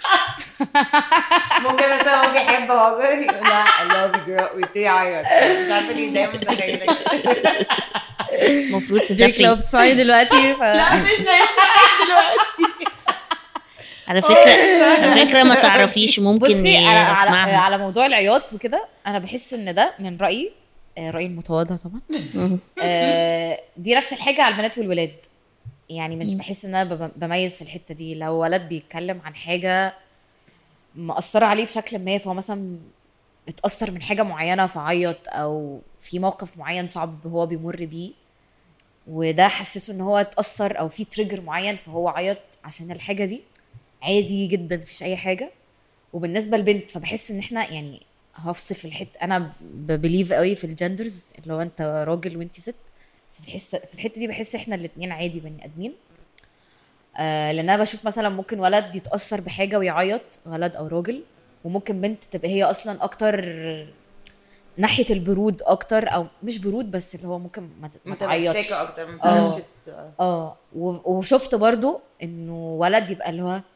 ممكن مثلا هو بيحب هو يقول لا I love you girl ويبتدي يعيط، مش عارفه ليه دايما بتخيل كده. المفروض جيك لو تدفي. بتسمعي دلوقتي ف... لا مش هيسمعك دلوقتي. على فكره على فكره ما تعرفيش ممكن بصي انا على, اسمعها. على موضوع العياط وكده، انا بحس ان ده من رايي، آه، رايي المتواضع طبعا. آه، دي نفس الحاجه على البنات والولاد. يعني مش بحس ان انا بم- بميز في الحته دي. لو ولد بيتكلم عن حاجه مأثره عليه بشكل ما، فهو مثلا اتأثر من حاجه معينه فعيط، او في موقف معين صعب هو بيمر بيه وده حسسه ان هو اتأثر، او في تريجر معين فهو عيط عشان الحاجه دي، عادي جدا مفيش اي حاجه. وبالنسبه للبنت فبحس ان احنا يعني هفصل في الحته، انا ببليف قوي في الجندرز اللي هو انت راجل وانت ست، بس في الحس في الحته دي بحس احنا الاثنين عادي بني ادمين. آه لان انا بشوف مثلا ممكن ولد يتاثر بحاجه ويعيط، ولد او راجل، وممكن بنت تبقى هي اصلا اكتر ناحيه البرود اكتر، او مش برود بس اللي هو ممكن ما ت- ما تعيطش. متمسكه اكتر، ما آه. بتعرفش ت- اه و- وشفت برضو انه ولد يبقى اللي هو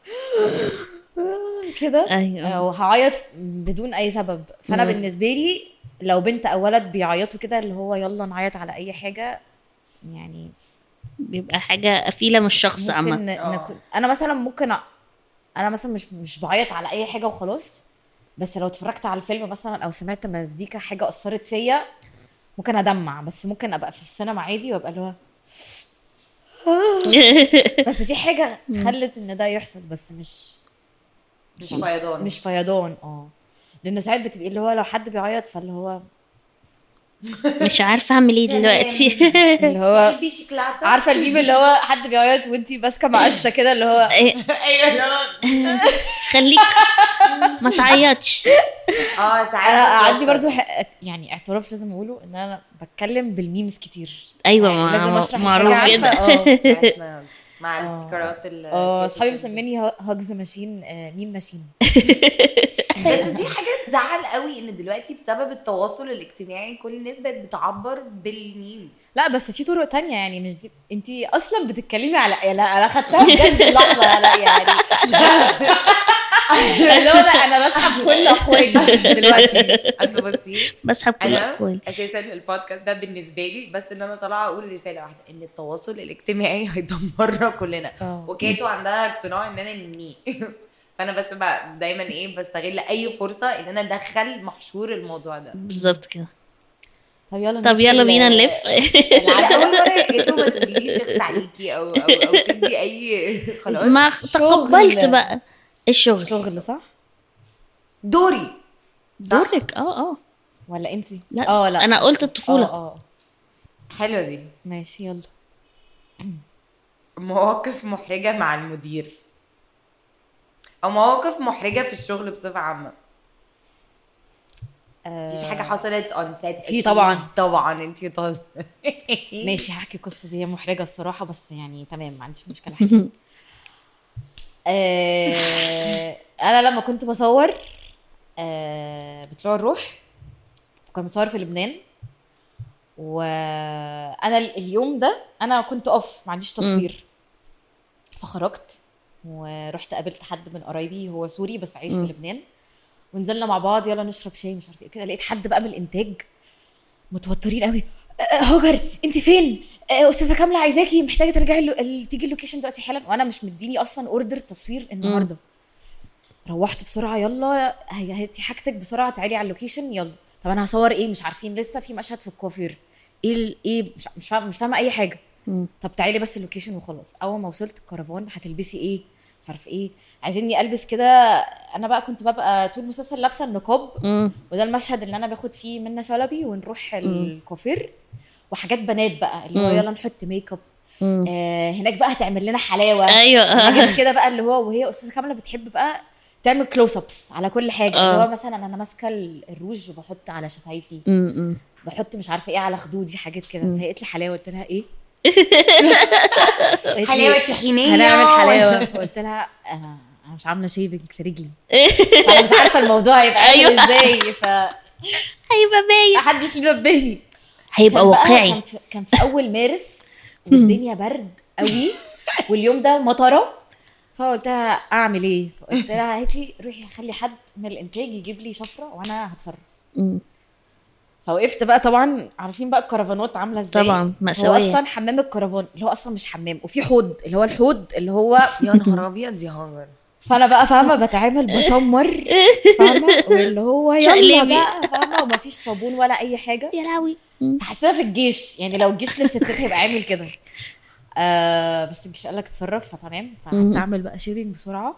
كده ايوه وهعيط بدون اي سبب. فانا مم. بالنسبه لي لو بنت او ولد بيعيطوا كده اللي هو يلا نعيط على اي حاجه، يعني بيبقى حاجه قفيله من الشخص ممكن عامه. ن- آه. نكون انا مثلا ممكن أ- انا مثلا مش مش بعيط على اي حاجه وخلاص، بس لو اتفرجت على الفيلم مثلا او سمعت مزيكا حاجه اثرت فيا ممكن ادمع، بس ممكن ابقى في السينما عادي وابقى اللي هو بس في حاجه خلت ان ده يحصل، بس مش مش فيضان مش فيضان اه لان ساعات بتبقى اللي هو لو حد بيعيط فاللي هو مش عارفه اعمل ايه دلوقتي. اللي هو بتحبي شوكولاته؟ عارفه الميم اللي هو حد بيعيط وانتي ماسكه مقشه كده اللي هو ايوه اللي هو خليك ما تعيطش. اه ساعات انا عندي بتوتر. برضو ح- يعني اعتراف لازم اقوله ان انا بتكلم بالميمز كتير. ايوه يعني مع- لازم اشرح معروف الحاجة جدا. عارفة، اه مع- مع الاستيكرات ال اه اصحابي مسميني هاجز ماشين، آه، ميم ماشين. بس دي حاجه تزعل قوي ان دلوقتي بسبب التواصل الاجتماعي كل الناس بقت بتعبر بالميمز. لا بس في طرق تانية يعني مش دي. انتي اصلا بتتكلمي على لا انا خدتها بجد اللحظه لا يعني اللي هو ده انا بسحب كل اقوالي دلوقتي. اصل بصي بسحب كل انا الاقوال. اساسا البودكاست ده بالنسبه لي بس ان انا طالعه اقول رساله واحده ان التواصل الاجتماعي هيدمرنا كلنا. اه. وكاتو عندها اقتناع ان انا نمي فانا بس بقى دايما ايه بستغل اي فرصه ان انا ادخل محشور الموضوع ده. بالظبط كده. طب يلا طب نلف يلا ال- بينا نلف. لا اول مره يا كاتو ما تقوليش شخص عليكي او او او تدي اي خلاص ما تقبلت بقى الشغل. الشغل صح دوري صح؟ دورك اه اه ولا انتي؟ لا اه لا انا قلت الطفوله. اه اه حلوه دي. ماشي يلا. مواقف محرجه مع المدير او مواقف محرجه في الشغل بصفه عامه. مفيش حاجه حصلت اون سيت؟ في طبعا. طبعا انتي طاز ماشي هحكي القصه دي، هي محرجه الصراحه بس يعني تمام ما عنديش مشكله حاجه. آه انا لما كنت بصور آه بطلوع الروح كنت بصور في لبنان، وانا ال- اليوم ده انا كنت اوف ما عنديش تصوير، فخرجت ورحت قابلت حد من قرايبي هو سوري بس عايش في مم. لبنان، ونزلنا مع بعض يلا نشرب شاي مش عارفه ايه كده. لقيت حد بقى من الانتاج متوترين قوي، "أه، هاجر انت فين؟ أه، استاذه كامله عايزاكي محتاجه ترجعي اللو... ال- تيجي اللوكيشن دلوقتي حالا". وانا مش مديني اصلا اوردر تصوير النهارده. روحت بسرعه يلا هي- هاتي حاجتك بسرعه تعالي على اللوكيشن يلا. طب انا هصور ايه؟ مش عارفين لسه، في مشهد في الكوافير ايه ال- ايه مش مش فاهمه مش فاهمه اي حاجه. مم. طب تعالي بس اللوكيشن وخلاص. اول ما وصلت الكرفان هتلبسي ايه مش عارف ايه، عايزيني البس كده. انا بقى كنت ببقى طول المسلسل لابسه النقاب، مم. وده المشهد اللي انا باخد فيه منى شلبي ونروح الكوافير وحاجات بنات بقى اللي هو مم. يلا نحط ميك اب. مم. آه هناك بقى هتعمل لنا حلاوه ايوه حاجات كده بقى اللي هو. وهي استاذه كامله بتحب بقى تعمل كلوز ابس على كل حاجه آه. اللي هو مثلا انا ماسكه ال- الروج وبحط على شفايفي، مم. بحط مش عارفه ايه على خدودي حاجات كده. مم. فهي قالت لي حلاوه، قلت لها ايه؟ قالت لي حلاوه طحينيه هنعمل حلاوه. فقلت لها انا انا مش عامله شيفنج في رجلي، انا مش عارفه الموضوع هيبقى عامل أيوة. ازاي، ف هيبقى باين، محدش نبهني. هيبقى كان بقى- واقعي. كان في, كان في اول مارس والدنيا برد قوي واليوم ده مطره، فقلت لها اعمل ايه؟ فقلت لها هاتي روحي خلي حد من الانتاج يجيب لي شفره وانا هتصرف. مم. فوقفت بقى طبعا عارفين بقى الكرفانات عامله ازاي. طبعا هو مأساوية. اصلا حمام الكرفان اللي هو اصلا مش حمام، وفي حوض اللي هو الحوض اللي هو. يا نهار ابيض يا هاجر. فانا بقى فاهمه بتعامل بشمر فاهمه واللي هو يلا شقلبي. بقى فاهمه ومفيش صابون ولا اي حاجه. يا لهوي. فحسيتها في الجيش يعني لو الجيش للستات هيبقى عامل كده. آه بس الجيش قال لك اتصرف فتمام. فقعدت اعمل بقى شيفنج بسرعه.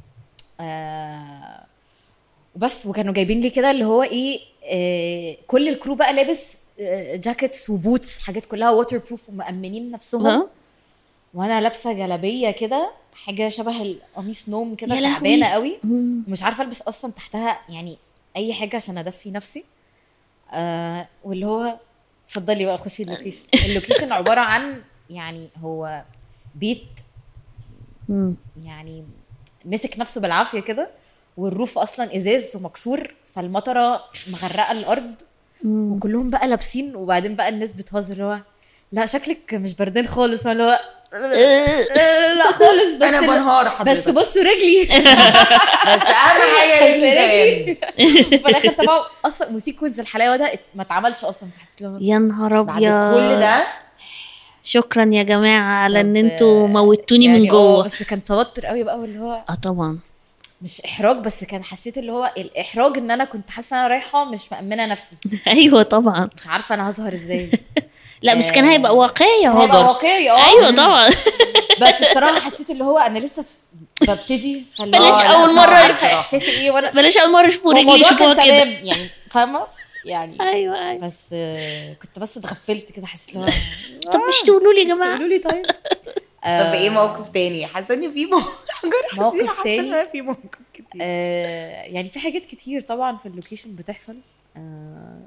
آه وبس. وكانوا جايبين لي كده اللي هو ايه آه كل الكرو بقى لابس آه جاكيتس وبوتس حاجات كلها ووتر بروف ومأمنين نفسهم، ها؟ وانا لابسه جلابيه كده حاجه شبه القميص نوم كده يا لهوي. تعبانه قوي، مم. ومش عارفه البس اصلا تحتها يعني اي حاجه عشان ادفي نفسي. آه واللي هو اتفضلي بقى خشي اللوكيشن. اللوكيشن عباره عن يعني هو بيت مم. يعني مسك نفسه بالعافيه كده، والروف اصلا ازاز ومكسور فالمطره مغرقه الارض، مم. وكلهم بقى لابسين. وبعدين بقى الناس بتهزر اللي هو لا شكلك مش بردان خالص، ما اللي هو لا خالص بس انا بنهار حضرتك بس بصوا رجلي بس اهم حاجه بس رجلي. وفي الاخر طبعا اصلا موسيقى الحلاوه ده ما اتعملش اصلا في حس له يا نهار بعد ابيض. كل ده. شكرا يا جماعه على ان طب، انتوا موتوني يعني من اه جوه. بس كان توتر قوي بقى واللي هو اه طبعا. مش احراج، بس كان حسيت اللي هو الاحراج ان انا كنت حاسه انا رايحه مش مأمنه نفسي. ايوه طبعا. مش عارفه انا هظهر ازاي. لا بس كان هيبقى واقعي يا هيبقى هاجر. واقعي اه. ايوه طبعا. بس الصراحه حسيت اللي هو انا لسه ببتدي، فاللي بلاش هو لا، أول مش مرة عارفه يبقى. احساسي ايه وانا بلاش اول مره اشوفوا رجلي الموضوع يشوفوها كان كده. تمام يعني، فاهمه يعني. ايوه ايوه. بس آه، كنت بس اتغفلت كده، حسيت اللي هو طب مش تقولوا لي يا مش جماعه؟ تقولوا لي طيب. طب ايه موقف تاني؟ حاسه ان في موقف موقف تاني؟ في موقف كتير. آه يعني في حاجات كتير طبعا في اللوكيشن بتحصل. آه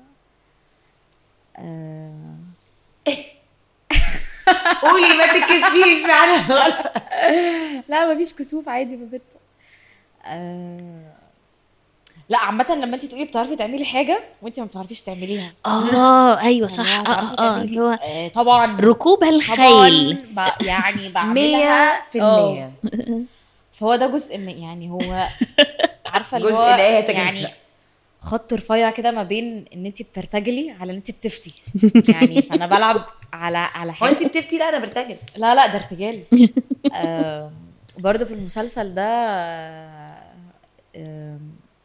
آه قولي ما تكسفيش معانا غلط. لا مفيش كسوف، عادي ما بيننا. آه لا عامة لما انت تقولي بتعرفي تعملي حاجة وانت ما بتعرفيش تعمليها. اه ايوه صح. والله اه بتعرفي اه تعملي دي. اللي هو آه طبعا ركوب الخيل. طبعا ب... يعني بعملها مية في المية. فهو ده جزء من يعني هو عارفة اللي جزء هو لا يتجزأ. يعني خط رفيع كده ما بين ان انت بترتجلي على ان انت بتفتي يعني. فانا بلعب على على هو حاجة. انت بتفتي؟ لا انا برتجل. لا لا ده ارتجال. آه برضه في المسلسل ده آه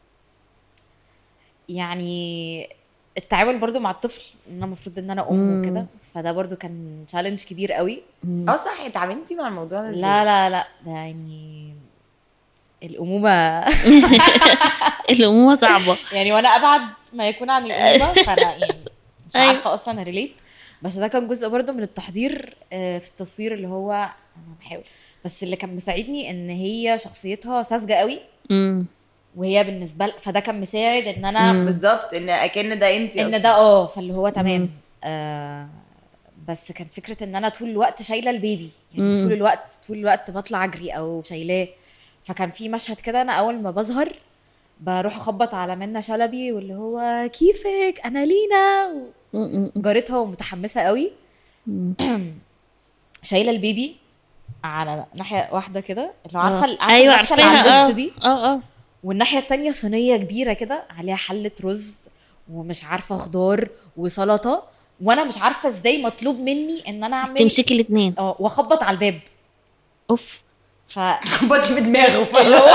يعني التعامل برضو مع الطفل، ان انا المفروض ان انا ام وكده، فده برضو كان تشالنج كبير قوي. اه صح. اتعاملتي مع الموضوع ده؟ لا لا لا ده يعني الامومه الامومه صعبه يعني، وانا ابعد ما يكون عن الامومه، فانا يعني مش أيوة. عارفه اصلا ريليت. بس ده كان جزء برضو من التحضير في التصوير، اللي هو انا بحاول. بس اللي كان مساعدني ان هي شخصيتها ساذجه قوي، امم وهي بالنسبه ل... فده كان مساعد ان انا مم. بالظبط ان اكن ده انت ان ده اه فاللي هو تمام. آه بس كان فكره ان انا طول الوقت شايله البيبي يعني، مم. طول الوقت طول الوقت بطلع اجري او شايلاه. فكان في مشهد كده انا اول ما بظهر بروح اخبط على منى شلبي، واللي هو كيفك انا لينا، جارتها ومتحمسه قوي شايله البيبي على ناحيه واحده كده، اللي عارفه عارفه ايوه الماسكه اللي عارفاها. على اه الوسط دي، اه اه والناحيه التانية صينيه كبيره كده عليها حله رز ومش عارفه خضار وسلطه، وانا مش عارفه ازاي مطلوب مني ان انا اعمل تمسكي الاثنين. اه واخبط على الباب. اوف. ف خبطي بدماغه فاللي هو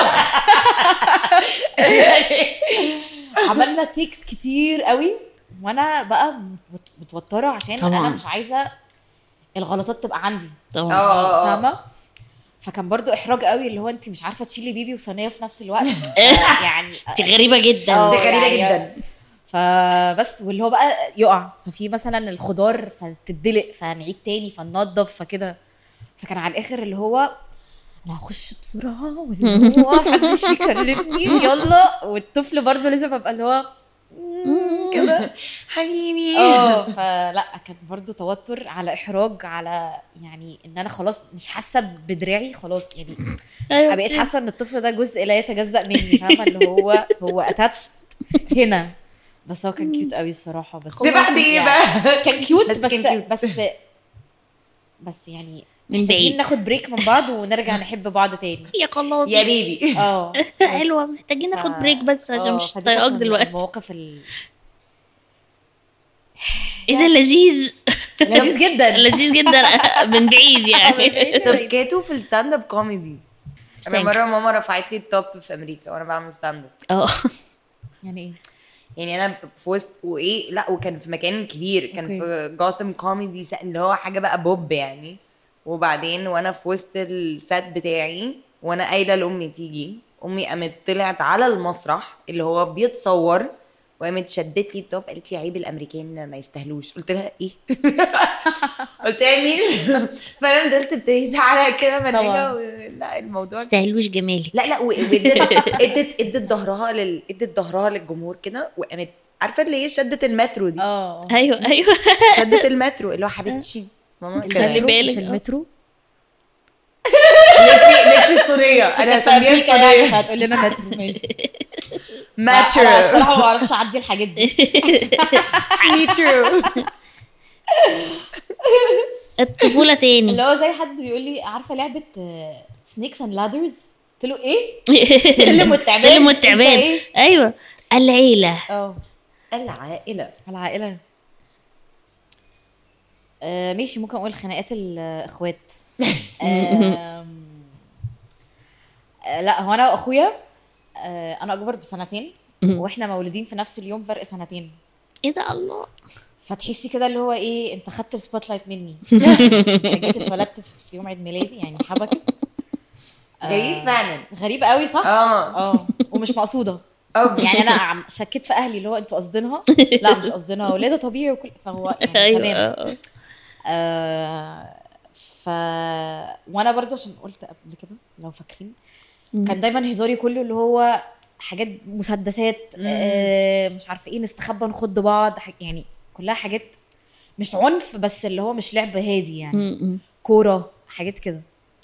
عملنا تيكس كتير قوي، وانا بقى مت- متوتره عشان طبعاً. انا مش عايزه الغلطات تبقى عندي، طبعا. اه فاهمه. فكان برضو احراج قوي، اللي هو انت مش عارفه تشيلي بيبي وصينيه في نفس الوقت. يعني دي غريبه جدا. اه دي غريبه يعني- جدا. فبس واللي هو بقى يقع، ففي مثلا الخضار فتدلق فنعيد تاني فننضف فكده. فكان على الاخر اللي هو انا هخش بسرعه واللي هو محدش يكلمني يلا، والطفل برضو لازم ابقى اللي هو مم كده حبيبي. اه. فلا كان برضو توتر على احراج على يعني ان انا خلاص مش حاسه بدراعي خلاص يعني. ايوه بقيت حاسه ان الطفل ده جزء لا يتجزأ مني، فاهمه اللي هو هو اتاتشد هنا. بس هو كان كيوت قوي الصراحه. بس دي بعد ايه يعني بقى؟ كان كيوت بس بس كان كيوت. بس بس يعني من محتاجين بعيد. ناخد بريك من بعض ونرجع نحب بعض تاني. يا خلاص يا بيبي. اه حلوه. محتاجين ناخد بريك بس عشان مش طايقاك دلوقتي. المواقف ال... ايه ده لذيذ. لذيذ جدا لذيذ جدا من بعيد يعني. طب كاتو في الستاند اب كوميدي، انا سامع. مره ماما رفعت لي التوب في امريكا وانا بعمل ستاند اب. اه يعني ايه؟ يعني انا في وسط وايه، لا وكان في مكان كبير، كان أوكي. في جاثم كوميدي اللي هو حاجه بقى بوب يعني. وبعدين وانا في وسط السات بتاعي وانا قايله لامي تيجي، امي قامت طلعت على المسرح اللي هو بيتصور وقامت شدت لي التوب، قالت لي عيب الامريكان ما يستاهلوش. قلت لها ايه؟ قلت لها مين؟ فانا نزلت ابتديت على كده طبعاً. منجه و... لا الموضوع استاهلوش جمالك. لا لا و- وادت ادت ادت ظهرها لل ادت ظهرها للجمهور كده، وقامت عارفه اللي هي شدت المترو دي، اه ايوه ايوه. شدت المترو اللي هو حبيبتي ماما خلي كده. المترو بالك. مش المترو. لفي لفي الصوريه انا انا هسميها يعني الصوريه فهتقول لنا مترو ماشي. ماترو. انا الصراحه ما بعرفش اعدي الحاجات دي. ماترو. الطفوله تاني. اللي هو زي حد بيقول لي عارفه لعبه سنيكس اند لادرز، قلت له ايه؟ سلم والتعبان. سلم أنت والتعبان. إيه؟ ايوه العيله. اه العائله. العائله. آه ماشي، ممكن اقول خناقات الاخوات. آم، آه، لا هو انا واخويا آه، انا اكبر بسنتين مم. واحنا مولودين في نفس اليوم فرق سنتين. ايه ده الله. فتحسي كده اللي هو ايه انت خدت السبوت لايت مني انت جيت اتولدت في يوم عيد ميلادي يعني حبكت. غريب فعلا. غريب قوي صح. اه اه ومش مقصوده اه يعني انا عم- شكيت في اهلي اللي هو انتوا قصدينها لا مش قصدينها ولاده طبيعي وكل فهو يعني ايوه تمام. آه. آه ف وانا برضو عشان قلت قبل كده لو فاكرين مم. كان دايما هزاري كله اللي هو حاجات مسدسات آه مش عارفه ايه نستخبى نخض بعض ح- يعني كلها حاجات مش عنف بس اللي هو مش لعب هادي يعني مم. كوره حاجات كده.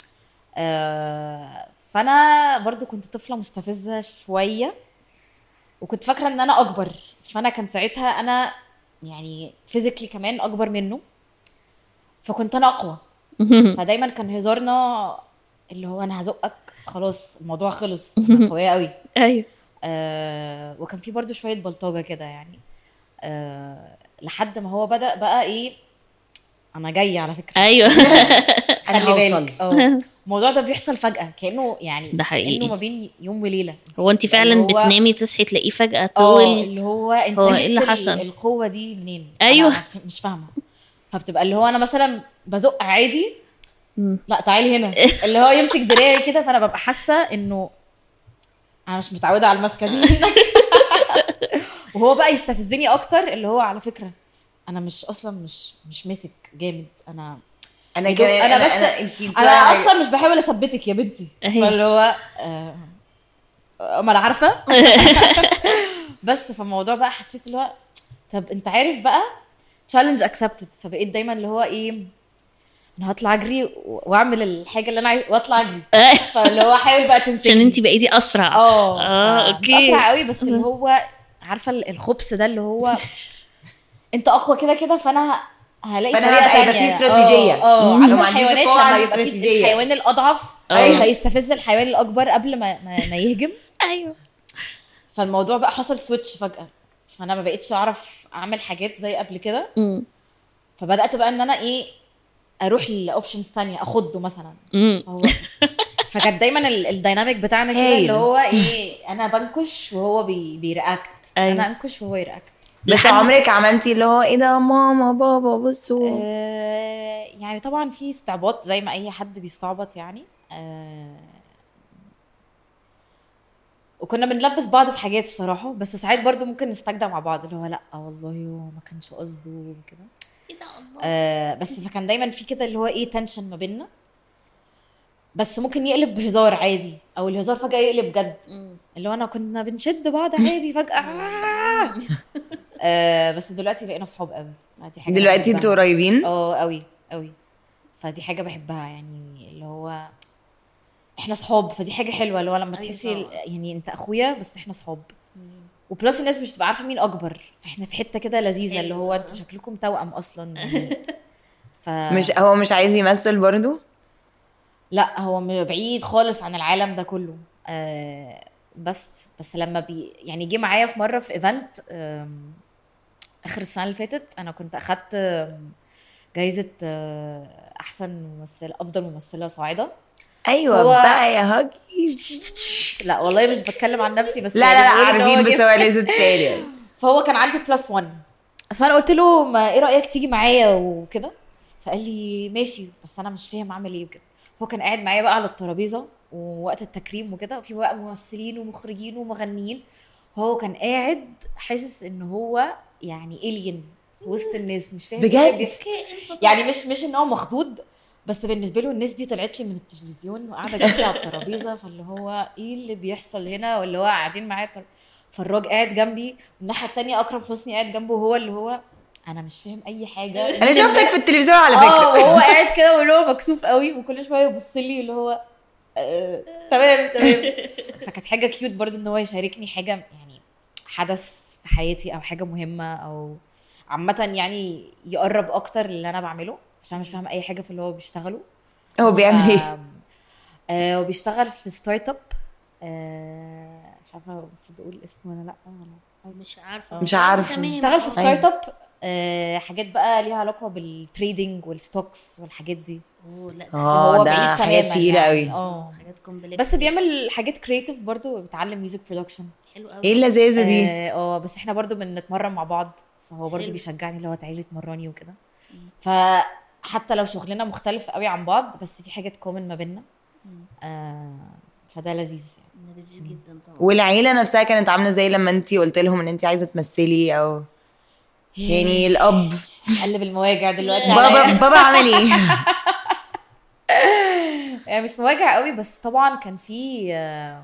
آه فانا برضو كنت طفله مستفزه شويه وكنت فاكره ان انا اكبر فانا كان ساعتها انا يعني فيزيكلي كمان اكبر منه فكنت انا اقوى. فدايما كان هزارنا اللي هو انا هزقك خلاص الموضوع خلص انا قويه قوي. ايوه آه وكان في برضو شويه بلطجه كده يعني آه لحد ما هو بدا بقى ايه انا جايه على فكره ايوه انا خلي هوصل. بالك اه الموضوع ده بيحصل فجاه كانه يعني ده حقيقي. كانه ما بين يوم وليله. هو انت فعلا اللي هو- بتنامي تصحي تلاقيه فجأة اه طول. اللي هو انت هو ايه اللي جبت ال- حصل؟ القوه دي منين؟ أيوة. أنا ف- مش فاهمه. فبتبقى اللي هو انا مثلا بزق عادي مم. لا تعالي هنا اللي هو يمسك دراعي كده فانا ببقى حاسه انه انا مش متعوده على المسكه دي وهو بقى يستفزني اكتر اللي هو على فكره انا مش اصلا مش مش ماسك جامد انا انا يا دوب- كمان أنا انا بس- انا انت انت انا اصلا مش بحاول اثبتك يا بنتي أهي. فاللي هو آه، آه، ما انا عارفه بس فالموضوع بقى حسيت اللي هو طب انت عارف بقى challenge accepted فبقيت دايما اللي هو ايه انا هطلع اجري و- واعمل الحاجه اللي انا عايز واطلع اجري فاللي هو حاول بقى تمسكني عشان انت بقيتي اسرع. اه اه ف- مش اوكي. اسرع قوي بس اللي هو عارفه ال- الخبث ده اللي هو انت اقوى كده كده فانا ه- هلاقي فأنا طريقه هبقى- يبقى تانية. في استراتيجية. اه مم. عارفه لو ما عنديش الحيوانات القوة لما عندي يبقى في استراتيجية. الحيوان الاضعف أيوة. فيستفز الحيوان الاكبر قبل ما ما, ما يهجم. ايوه فالموضوع بقى حصل سويتش فجاه فانا ما بقيتش اعرف اعمل حاجات زي قبل كده مم. فبدات بقى ان انا ايه اروح لاوبشنز تانية اخده مثلا مم. فهو فكانت دايما ال- الديناميك بتاعنا كده هايل. اللي هو ايه انا بنكش وهو بي بيرياكت أيوة. انا انكش وهو يرياكت. بس لحد- عمرك عملتي اللي هو ايه ده ماما بابا بصوا آه يعني طبعا في استعباط زي ما اي حد بيستعبط يعني آه وكنا بنلبس بعض في حاجات الصراحه بس ساعات برضو ممكن نستجدع مع بعض اللي هو لا والله هو ما كانش قصده وكده ايه ده الله. آه بس فكان دايما في كده اللي هو ايه تنشن ما بيننا بس ممكن يقلب بهزار عادي او الهزار فجاه يقلب جد مم. اللي هو انا كنا بنشد بعض عادي فجاه آه بس دلوقتي بقينا صحاب قوي فدي حاجه دلوقتي بحبها. انتوا قريبين اه قوي قوي فدي حاجه بحبها يعني اللي هو احنا صحاب فدي حاجه حلوه اللي هو لما أيوة تحسي طبعا. يعني انت اخويا بس احنا صحاب وبلس الناس مش تبقى عارفه مين اكبر فاحنا في حته كده لذيذه اللي هو انتوا شكلكم توأم اصلا يعني ف مش هو مش عايز يمثل برضو لا هو م- بعيد خالص عن العالم ده كله آه بس بس لما بي يعني جه معايا في مره في ايفنت اخر السنه اللي فاتت انا كنت اخدت آم، جايزه آه، احسن ممثله افضل ممثله صاعده. ايوه هو- بقى يا هاجي لا والله مش بتكلم عن نفسي بس لا لا يعني لا بقول إن هو عارفين جه- بس هو لازم تاني فهو كان عندي بلس وان فانا قلت له ما ايه رايك تيجي معايا وكده فقال لي ماشي بس انا مش فاهم اعمل ايه وكده. هو كان قاعد معايا بقى على الترابيزه ووقت التكريم وكده وفي بقى ممثلين ومخرجين ومغنيين هو كان قاعد حاسس ان هو يعني الين وسط الناس مش فاهم إيه اللي بجد؟ بيحصل. يعني مش مش ان هو مخضوض بس بالنسبه له الناس دي طلعت لي من التلفزيون وقاعده جنبي على الترابيزه فاللي هو ايه اللي بيحصل هنا واللي هو قاعدين معايا التر- فالراج قاعد جنبي والناحيه التانية اكرم حسني قاعد جنبه وهو اللي هو انا مش فاهم اي حاجه انا شفتك في التلفزيون على اه فكره وهو قاعد كده واللي هو مكسوف قوي وكل شويه يبص لي اللي هو آه، تمام تمام. فكانت حاجه كيوت برضه ان هو يشاركني حاجه يعني حدث في حياتي او حاجه مهمه او عامه يعني يقرب اكتر اللي انا بعمله عشان مش فاهم اي حاجه في اللي هو بيشتغله. هو بيعمل ف- ايه آه وبيشتغل في ستارت اب آه مش عارفه المفروض اقول اسمه ولا لا ولا مش عارفه مش عارفة. تمام. بيشتغل في أيوة. ستارت اب آه حاجات بقى ليها علاقه بالتريدنج والستوكس والحاجات دي. اوه لا اه فهو ده بعيد حاجات تماماً تقيله يعني. قوي. اه حاجات كومبلكس بس بيعمل حاجات كرييتيف برضو وبيتعلم ميوزك برودكشن. حلو قوي. ايه اللذاذه دي؟ اه آه، بس احنا برضو بنتمرن مع بعض، فهو برضو حلو. بيشجعني اللي هو تعالي اتمرني وكده. فحتى لو شغلنا مختلف قوي عن بعض بس في حاجات كومن ما بيننا. آه فده لذيذ يعني. لذيذ جدا طبعا. والعيله نفسها كانت عامله زي لما انتي قلت لهم ان انتي عايزه تمثلي، او يعني الاب قلب المواجع دلوقتي بابا عليا. بابا عمل ايه؟ يعني مش مواجع قوي بس طبعا كان في آه،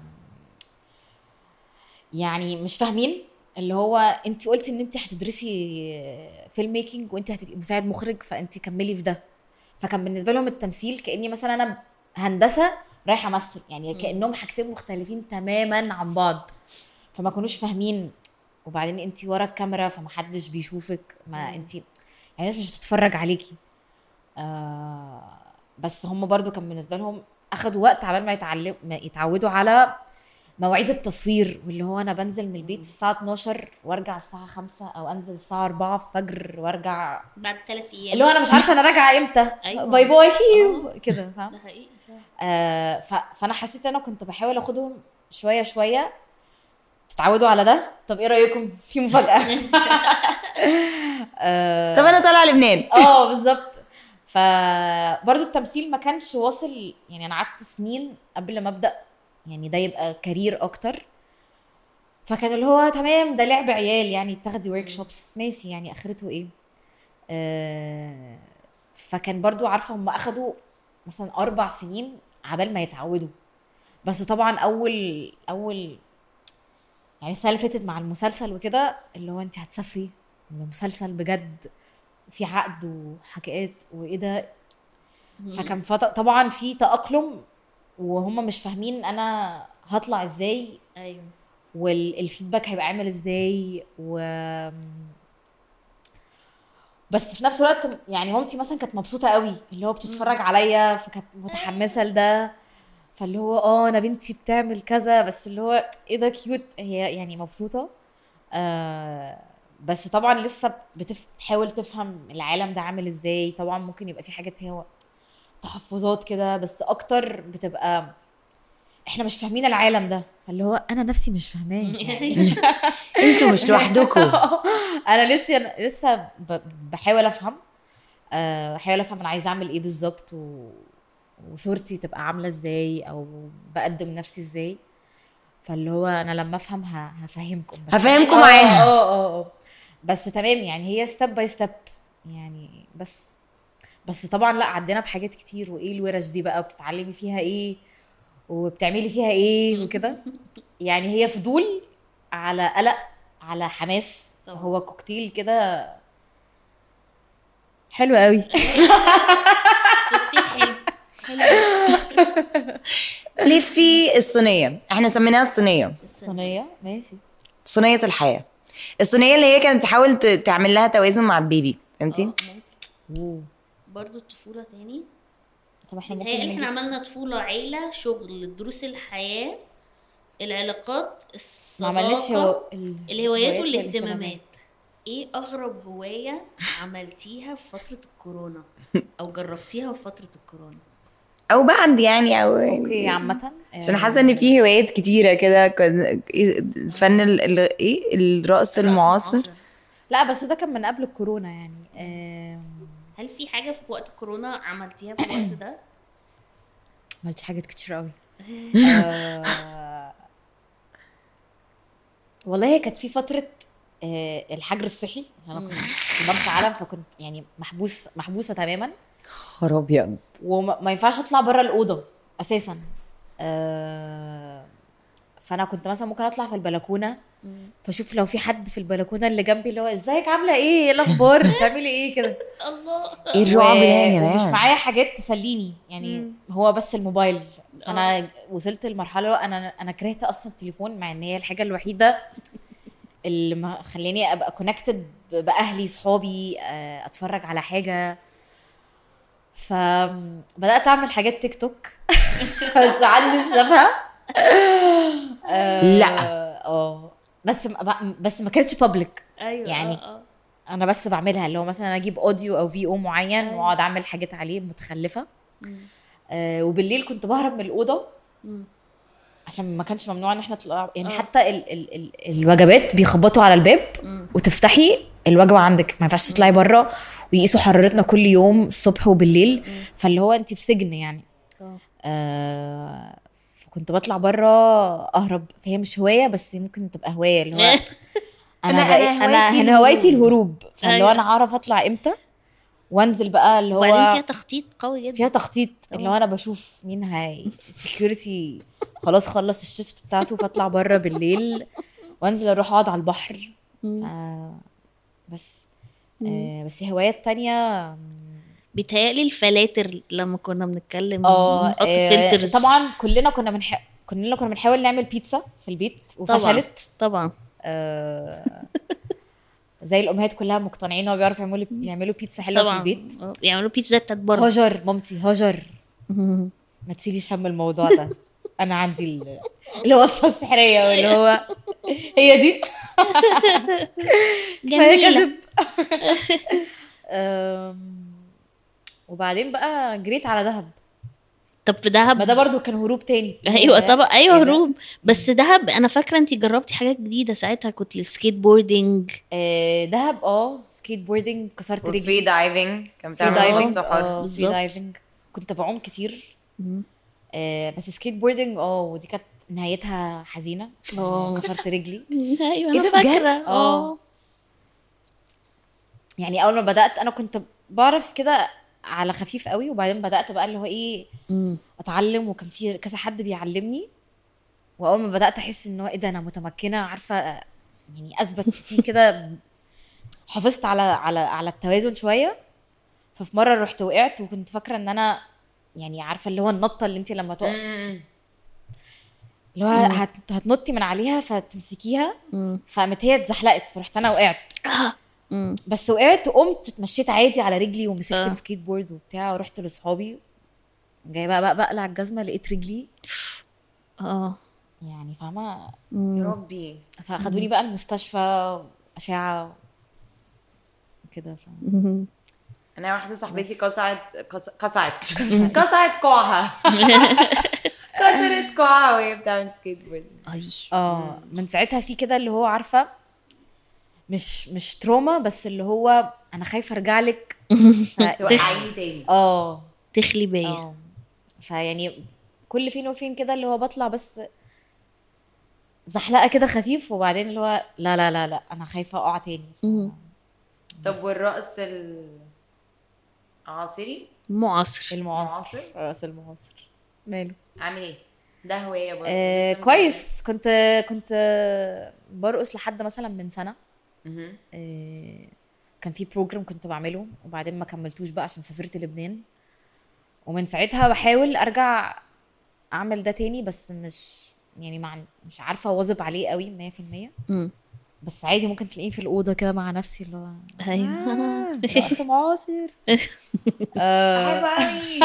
يعني مش فاهمين اللي هو انت قلتي ان انت هتدرسي فيلم ميكنج وانت هتبقي مساعد مخرج فانت كملي في ده. فكان بالنسبه لهم التمثيل كاني مثلا انا هندسه رايحه امثل، يعني كانهم حاجتين مختلفين تماما عن بعض، فما كانوش فاهمين. وبعدين انت ورا الكاميرا فمحدش بيشوفك، ما انت يعني الناس مش هتتفرج عليكي. آه بس هم برضو كان بالنسبه لهم اخدوا وقت عبال ما يتعلم ما يتعودوا على مواعيد التصوير، واللي هو انا بنزل من البيت الساعه اتناشر وارجع الساعه خمسة او انزل الساعه أربعة الفجر وارجع، بعد ثلاث ايام اللي هو انا مش عارفه انا راجعه امتى. أيوة. باي باي آه. كده فاهم. ده حقيقي فعلا. آه ف- فانا حسيت انا كنت بحاول اخدهم شويه شويه تتعودوا على ده. طب ايه رايكم في مفاجاه؟ آه طب انا طالعه لبنان. اه بالظبط. فبرضه التمثيل ما كانش واصل، يعني انا قعدت سنين قبل ما ابدا يعني ده يبقى كارير اكتر. فكان اللي هو تمام ده لعب عيال يعني تاخدي ورك شوبس ماشي، يعني اخرته ايه. آه فكان برضو عارفه هم اخدوا مثلا اربع سنين عبال ما يتعودوا. بس طبعا اول اول يعني السنه اللي فاتت مع المسلسل وكده اللي هو انت هتسافري مسلسل بجد في عقد وحكايات وايه ده. فكان فط- طبعا في تأقلم وهم مش فاهمين انا هطلع ازاي ايوه والفيدباك هيبقى عامل ازاي و بس في نفس الوقت يعني مامتي مثلا كانت مبسوطه قوي اللي هو بتتفرج عليا فكانت متحمسه لده. فاللي هو اه انا بنتي بتعمل كذا بس اللي هو ايه ده كيوت هي يعني مبسوطه. آه بس طبعا لسه بتف... بتحاول تفهم العالم ده عامل ازاي. طبعا ممكن يبقى في حاجات هي تحفظات كده بس اكتر بتبقى احنا مش فاهمين العالم ده. فاللي هو انا نفسي مش فاهماه يعني. انتوا مش لوحدكم. انا لسه أنا لسه ب- بحاول افهم. أه بحاول افهم انا عايزه اعمل ايه بالظبط و... وصورتي تبقى عامله ازاي او بقدم نفسي ازاي. فاللي هو انا لما افهم ه... هفهمكم بس هفهمكم آه، معاها. اه اه اه بس تمام يعني هي ستيب باي ستيب يعني. بس بس طبعا لا عدينا بحاجات كتير وايه الورش دي بقى وبتتعلمي فيها ايه وبتعملي فيها ايه وكده. يعني هي فضول على قلق على حماس. طبعا. هو كوكتيل كده حلو قوي. حلو حلو ليه في الصينيه احنا سميناها الصينيه صينيه ماشي. صينيه الحياه. الصينيه اللي هي كانت بتحاول ت- تعمل لها توازن مع البيبي فهمتي. آه، ممكن. اوه برضو الطفولة تاني. طب احنا ممكن متهيألي احنا نجيب عملنا طفولة عيلة شغل دروس الحياة العلاقات ما عملناش الصداقة هو ال- الهوايات والاهتمامات. والاهتمامات. ايه اغرب هواية عملتيها في فترة الكورونا او جربتيها في فترة الكورونا؟ او بعد يعني او اوكي عامه عشان حاسه ان في هوايات كتيره كده كان- فن ال- ال- ايه الرقص المعاصر. لا بس ده كان من قبل الكورونا يعني. آم، هل في حاجة في وقت الكورونا عملتيها في الوقت ده؟ عملتش حاجات كتير قوي. آه، والله هي كانت في فتره آه، الحجر الصحي. انا كنت في مرسى علم فكنت يعني محبوس محبوسه تماما خراب ابيض. وما ما ينفعش اطلع بره الاوضه اساسا. آه، فانا كنت مثلا ممكن اطلع في البلكونه فاشوف لو في حد في البلكونه اللي جنبي اللي هو ازيك عامله ايه ايه الاخبار بتعملي ايه كده. الله. ايه الرعب ده يا و- جماعه. ومش معايا حاجات تسليني يعني هو بس الموبايل. فانا وصلت لمرحله انا انا كرهت اصلا التليفون مع ان هي الحاجه الوحيده اللي ما خليني ابقى كونكتد باهلي صحابي آه، اتفرج على حاجه. فبدات اعمل حاجات تيك توك بس عندي شافها. لا. اه بس ما بس ما كانتش بابليك ايوه يعني. آه، آه. انا بس بعملها اللي هو مثلا اجيب اوديو او في او معين واقعد اعمل حاجات عليه متخلفه. آه وبالليل كنت بهرب من الاوضه عشان ما كانش ممنوع ان احنا نطلع يعني. أوه. حتى ال ال ال الوجبات بيخبطوا على الباب مم. وتفتحي الوجبه عندك، ما ينفعش تطلعي بره، ويقيسوا حرارتنا كل يوم الصبح وبالليل. مم. فاللي هو انت في سجن يعني. آه كنت بطلع بره اهرب، فهي مش هوايه بس ممكن تبقى هوايه اللي هو انا انا انا انا هوايتي الهروب. فاللي هو انا اعرف اطلع امتى وانزل بقى اللي هو وبعدين فيها تخطيط قوي جدا، فيها تخطيط اللي هو انا بشوف مين هاي سكيورتي خلاص خلص الشفت بتاعته فاطلع بره بالليل وانزل اروح اقعد على البحر. ف... بس آه بس هوايات تانية بيتهيألي الفلاتر لما كنا بنتكلم اه نحط فلترز. طبعا كلنا كنا بنح... كلنا كنا بنحاول نعمل بيتزا في البيت وفشلت طبعا, طبعا. آه زي الامهات كلها مقتنعين انه بيعرفوا يعملوا يعملوا بيتزا حلوه طبعا. في البيت، يعملوا بيتزا بتاعت بره. هاجر مامتي هاجر ما تشيليش هم الموضوع ده، انا عندي الوصفه السحريه واللي هو هي دي كفايه كذب. وبعدين بقى جريت على دهب. طب في دهب ما ده برضو كان هروب تاني. ايوه طبعا ايوه هروب. بس دهب انا فاكره انت جربتي حاجات جديده ساعتها، كنت السكيت بوردنج. آه دهب اه سكيت بوردنج كسرت رجلي. وفري دايفنج كان فري دايفنج اه فري دايفنج كنت بعوم كتير. آه بس سكيت بوردنج اه ودي كانت نهايتها حزينه اه كسرت رجلي. ايوه انا فاكره اه يعني اول ما بدات انا كنت بعرف كده على خفيف قوي، وبعدين بدات بقى اللي هو ايه مم. اتعلم، وكان في كذا حد بيعلمني، واول ما بدات احس ان هو ايه ده انا متمكنه عارفه يعني اثبت فيه كده، حافظت على على على التوازن شويه. ففي مره رحت وقعت وكنت فاكره ان انا يعني عارفه اللي هو النطه اللي انت لما تقع اللي هو هت... هتنطي من عليها فتمسكيها، فقامت هي اتزحلقت فرحت انا وقعت. مم. بس وقعت وقمت اتمشيت عادي على رجلي ومسكت آه. السكيت بورد وبتاع ورحت لاصحابي جاي بقى بقى بقلع الجزمه لقيت رجلي اه يعني فاهمه يا ربي. فاخدوني بقى المستشفى اشعه كده. ف... انا واحده صاحبتي قصعت قصعت قصعت كوعها كسرت كوعها وهي بتعمل سكيت بورد. اه من ساعتها في كده اللي هو عارفه مش مش تروما، بس اللي هو انا خايفه ارجع لك توقعيني تاني اه تخلي بيا. اه فيعني كل فين وفين كده اللي هو بطلع بس زحلقه كده خفيف، وبعدين اللي هو لا لا لا لا انا خايفه اقع تاني. ف... طب والرقص العصري معاصر المعاصر الرقص المعاصر ماله عامل ايه ده؟ هوايه برضه آه كويس. كنت كنت برقص لحد مثلا من سنه. آه كان في بروجرام كنت بعمله وبعدين ما كملتوش بقى عشان سافرت لبنان، ومن ساعتها بحاول ارجع اعمل ده تاني، بس مش يعني مع مش عارفه اواظب عليه قوي مية في المية. بس عادي ممكن تلاقيه في الاوضه كده مع نفسي اللي هو ايوه رقص معاصر حلو قوي.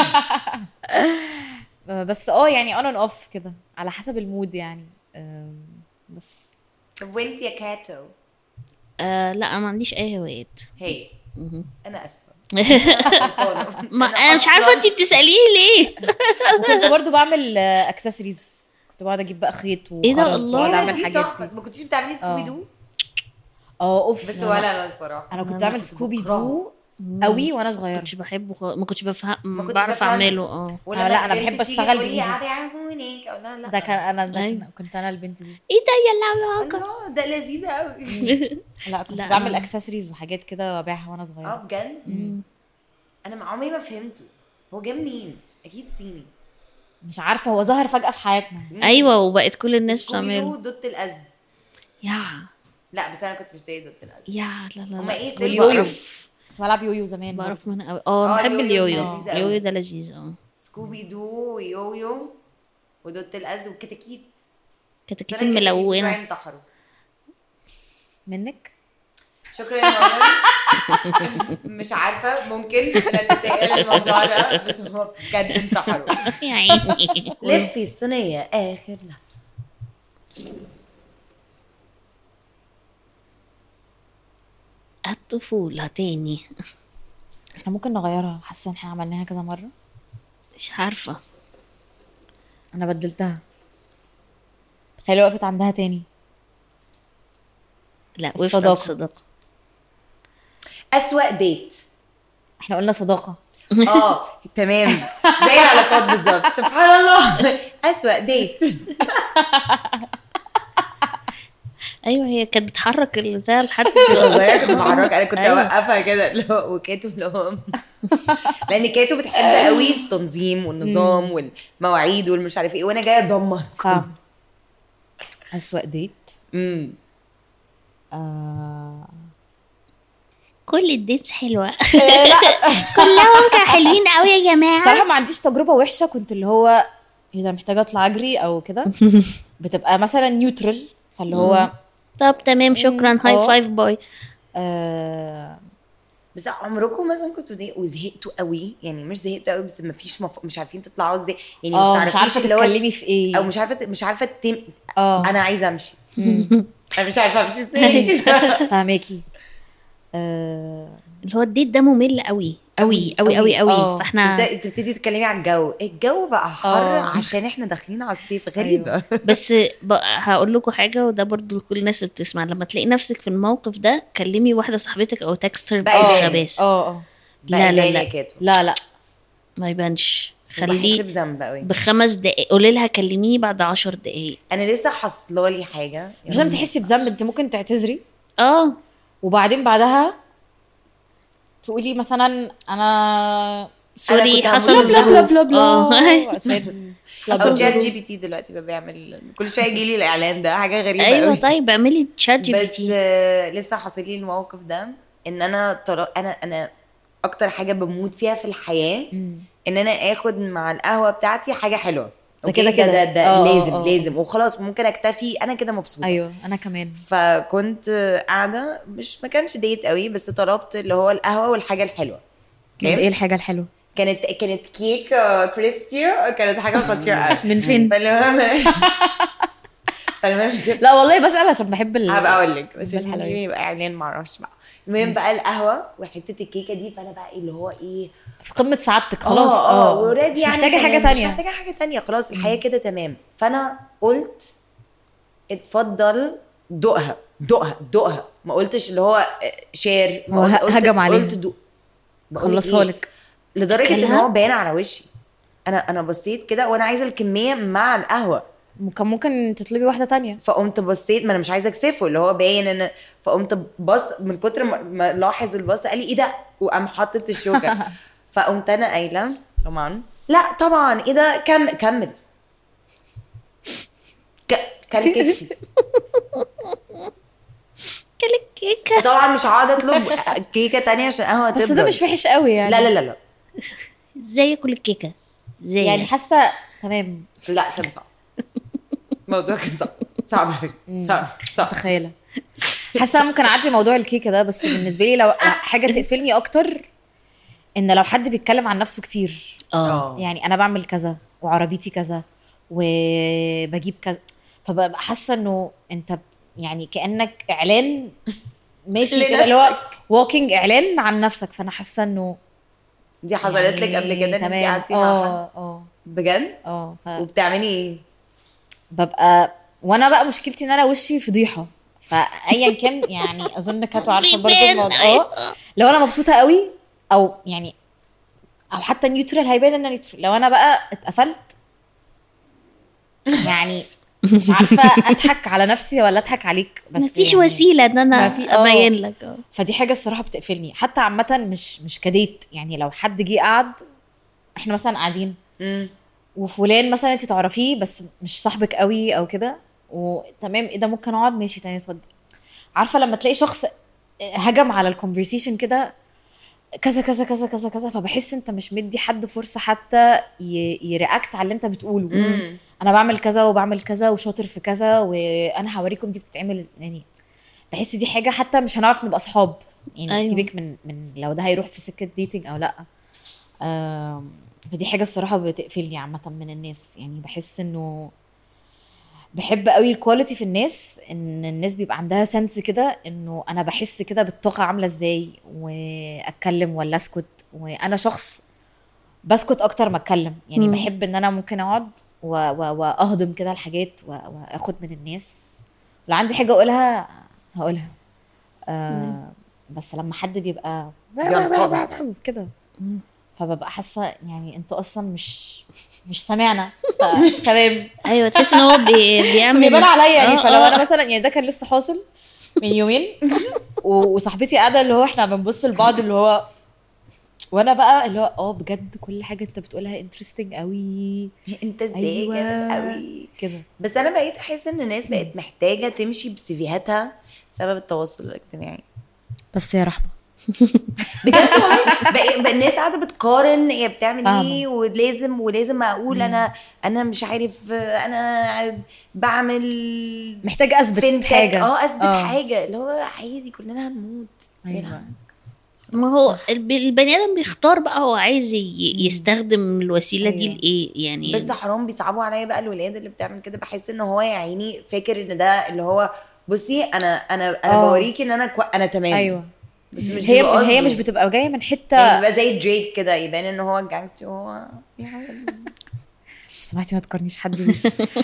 بس اه يعني اون اند اوف كده على حسب المود يعني. بس طب وانت يا كاتو؟ آه لا ما عنديش اي هوايات. هي انا اسفه ما انا مش عارفه انت بتساليه ليه. وكنت برضو بعمل اكسسوارز، كنت بقعد اجيب بقى خيط وخرز واعمل حاجات دي. ما كنتيش بتعملي سكوبي دو؟ اه اوف بس ولا انا الصراحه انا كنت بعمل سكوبي دو قوي وانا صغيره. ما كنتش بحبه خ... ما كنتش بفهم بعرف اعمله. اه لا انا بحب اشتغل بايدي. لا لا ده كان انا ده كان كنت انا البنت دي. ايه ده يلا الله ده لذيذه قوي. لا كنت لا بعمل اكسسوارز وحاجات كده وابيعها وانا صغيره. اه بجد. انا عمري ما فهمته هو جه منين. اكيد صيني مش عارفه، هو ظهر فجاه في حياتنا. ايوه وبقت كل الناس بتعمله. سكوبي دوت الاز يا لا بس انا كنت بشتري دوت الاز. يا لا لا هما ايه اليويو؟ كنت بلعب يويو زمان. بعرف منها قوي. اه بحب اليويو. اليويو ده لذيذ. اه سكوبي دو ويويو ودوت الاز وكتاكيت. كتاكيت ملونه منك. شكرا يا ماما. مش عارفه ممكن انا تستاهل الموضوع ده بس هو بجد انتحروا يا عيني. لفي الصينيه اخر لفه. الطفولة تاني. احنا ممكن نغيرها، حاسه ان احنا عملناها كذا مره. مش عارفة. انا بدلتها، تخيلي وقفت عندها تاني. لا وقفت الصداقة. على الصداقة. اسوأ ديت. احنا قلنا صداقه. اه تمام، زي العلاقات بالظبط. سبحان الله. اسوأ ديت. ايوه هي كانت بتحرك البتاع لحد كنت صغيره كنت بعرك، انا كنت أيوة. اوقفها كده اللي هو وكاتو اللي هو لان كاتو بتحب قوي التنظيم والنظام والمواعيد والمش عارف ايه، وانا جايه ادمر. فاهم. اسوأ ديت. امم آه... كل الديتس حلوة. كلهم كانوا حلوين قوي يا جماعة. صراحه ما عنديش تجربه وحشه، كنت اللي هو اذا محتاجه اطلع اجري او كده بتبقى مثلا نيوترال، فاللي هو طب تمام شكرا، هاي آه. فايف باي. آه... بس عمركم مثلا كنتوا دي وزهقتوا قوي؟ يعني مش زهقتوا قوي بس ما فيش مف... مش عارفين تطلعوا ازاي، يعني ما اه مش تعرفيش عارفه اللي هو تتكلمي في ايه، او مش عارفه مش عارفه التم... اه انا عايزه امشي. انا مش عارفه امشي ازاي. فاهماكي. آه... اللي هو الديت ده ممل قوي قوي قوي قوي قوي. آه. فاحنا تبدأ- تبتدي تتكلمي على الجو. الجو بقى حر آه. عشان احنا داخلين على الصيف. غريبه. بس هقول لكم حاجه، وده برضو لكل الناس اللي بتسمع، لما تلاقي نفسك في الموقف ده كلمي واحده صاحبتك او تكستر بقى يبان. بغباسه. اه اه لا بقى لا يبان لا يا كاتو. لا لا ما يبانش. بحس خليه بذنب قوي. بخمس دقايق، قولي لها كلميني بعد عشر دقايق. انا لسه حاصله لي حاجه. مش لازم تحسي بذنب، انت ممكن تعتذري اه وبعدين بعدها تقولي مثلا انا سوري كنت حصل هموت. بلا بلا ظروف. بلا بلا اه عشان او حصل تشات ظروف. جي بي تي دلوقتي بقى بيعمل كل شويه يجي لي الاعلان ده، حاجه غريبه ايوه قوي. طيب اعملي تشات جي بي بس تي. آه، لسه حاصل لي الموقف ده ان انا طر... انا انا اكتر حاجه بموت فيها في الحياه مم. ان انا اخد مع القهوه بتاعتي حاجه حلوه. ده أوكي؟ كده كده. ده, ده آه، لازم آه. لازم وخلاص، ممكن اكتفي انا كده مبسوطه. ايوه انا كمان. فكنت قاعده مش ما كانش ديت قوي، بس طلبت اللي هو القهوه والحاجه الحلوه. كانت ايه الحاجه الحلوه؟ كانت كانت كيك آه، كريسبي، كانت حاجه خطيره قوي. من فين؟ فالمهم فالمهم جبت- لا والله بسأل عشان بحب ال هبقى اقول لك، بس ده مش ممكن الحلويات. يبقى اعلان، ما اعرفش بقى. المهم بقى القهوه وحته الكيكه دي، فانا بقى اللي هو ايه في قمه سعادتك خلاص. اه اه ورادي مش يعني محتاجه حاجه تمام، مش تانية. محتاجه حاجه تانية، خلاص الحياه كده تمام. فانا قلت اتفضل دوقها دوقها دوقها. ما قلتش اللي هو شير، هو ه- قلت هجم عليها. قلت دوق. بقول لك خلصها إيه؟ لك. لدرجه ان أكلها؟ هو باين على وشي. انا انا بصيت كده وانا عايزه الكميه مع القهوه، كان ممكن تطلبي واحده تانية. فقمت بصيت، ما انا مش عايزه اكسفه اللي هو باين ان، فقمت بص من كتر ما- ما لاحظ البص قال لي ايه ده، وقام حاطط الشوكه. فقمت انا قايله طبعا لا طبعا ايه ده، كمل كمل ك- كل كيكتي. كلك كيكه. طبعا مش هقعد اطلب كيكه تانية عشان قهوه تبرد. بس ده مش وحش قوي يعني. لا لا لا لا ازاي اكل الكيكه ازاي يعني حاسه تمام. لا كان صعب. الموضوع كان صعب صعب أوي. صعب صعب. متخيله. حاسه ممكن اعدي موضوع الكيكه ده، بس بالنسبه لي لو حاجه تقفلني اكتر ان لو حد بيتكلم عن نفسه كتير، اه يعني انا بعمل كذا وعربيتي كذا وبجيب كذا، فببقى حاسه انه انت يعني كانك اعلان ماشي كده، اللي هو ووكينج اعلان عن نفسك. فانا حاسه انه دي حصلت لك قبل كده ان انت تمام. قعدتي مع حد اه اه بجد اه ف... وبتعملي ايه؟ ببقى وانا بقى مشكلتي ان انا وشي فضيحه، فايا كان يعني اظن كاتو عارفه برضه بيبان، الموضوع. أيوة. اه لو انا مبسوطه قوي او يعني او حتى نيوترال هيبان ان نيوترال. لو انا بقى اتقفلت يعني مش عارفه اضحك على نفسي ولا اضحك عليك، بس مفيش يعني وسيله ان انا ما في- آه. ابين لك. اه فدي حاجه الصراحه بتقفلني، حتى عامه مش مش كديت. يعني لو حد جه قعد، احنا مثلا قاعدين امم وفلان مثلا انت تعرفيه بس مش صاحبك قوي او كده، وتمام ايه ده ممكن اقعد ماشي تاني اتفضل. عارفه لما تلاقي شخص هجم على الكونفرسيشن كده كذا كذا كذا كذا كذا، فبحس انت مش مدي حد فرصه حتى ي- يرياكت على اللي انت بتقوله. امم انا بعمل كذا وبعمل كذا وشاطر في كذا وانا هوريكم دي بتتعمل إز- يعني بحس دي حاجه حتى مش هنعرف نبقى اصحاب يعني. أيوة. سيبك من من لو ده هيروح في سكه ديتنج او لا. آم، فدي حاجه الصراحه بتقفلني عامه من الناس. يعني بحس انه بحب قوي الكواليتي في الناس، ان الناس بيبقى عندها سنس كده انه انا بحس كده بالطاقه عامله ازاي واتكلم ولا اسكت. وانا شخص بسكت اكتر ما اتكلم يعني. مم. بحب ان انا ممكن اقعد و- و- واهضم كده الحاجات و- واخد من الناس. لو عندي حاجه اقولها هقولها. آه بس لما حد بيبقى ينقبض. كده مم. فببقى حاسه يعني انتوا اصلا مش مش سامعنا فتمام. ايوه تحس ان هو بي... بيعمل فبيبان عليا يعني. آه، فلو آه. انا مثلا يعني ده كان لسه حاصل من يومين و- وصاحبتي قاعده اللي هو احنا بنبص لبعض اللي هو، وانا بقى اللي هو اه بجد كل حاجه انت بتقولها انترستنج قوي انت ازاي أيوة. جامد قوي كده. بس انا بقيت احس ان الناس بقت محتاجه تمشي بسيفيهاتها بسبب التواصل الاجتماعي بس يا رحمه بجد والله. بقى بقى الناس قاعده بتقارن هي بتعمل فاهمة. ايه ولازم ولازم اقول مم. انا انا مش عارف انا بعمل محتاجه اثبت فينتك حاجه. اه اثبت آه. حاجه اللي هو عادي كلنا هنموت. ايوه ما هو صح. الب- البني ادم بيختار بقى هو عايز ي- مم. يستخدم الوسيله دي أيوة. لايه يعني. بس حرام بيصعبوا عليا بقى الولاد اللي بتعمل كده. بحس ان هو يا عيني فاكر ان ده اللي هو بصي انا انا انا آه. بوريكي ان انا كو... انا تمام. ايوه بس مش هي بيبقى هي قصده. مش بتبقى جايه من حته يعني بيبقى زي دريك كده يبان ان هو جانجستر وهو سمعتي ما تقارنيش حد بيه.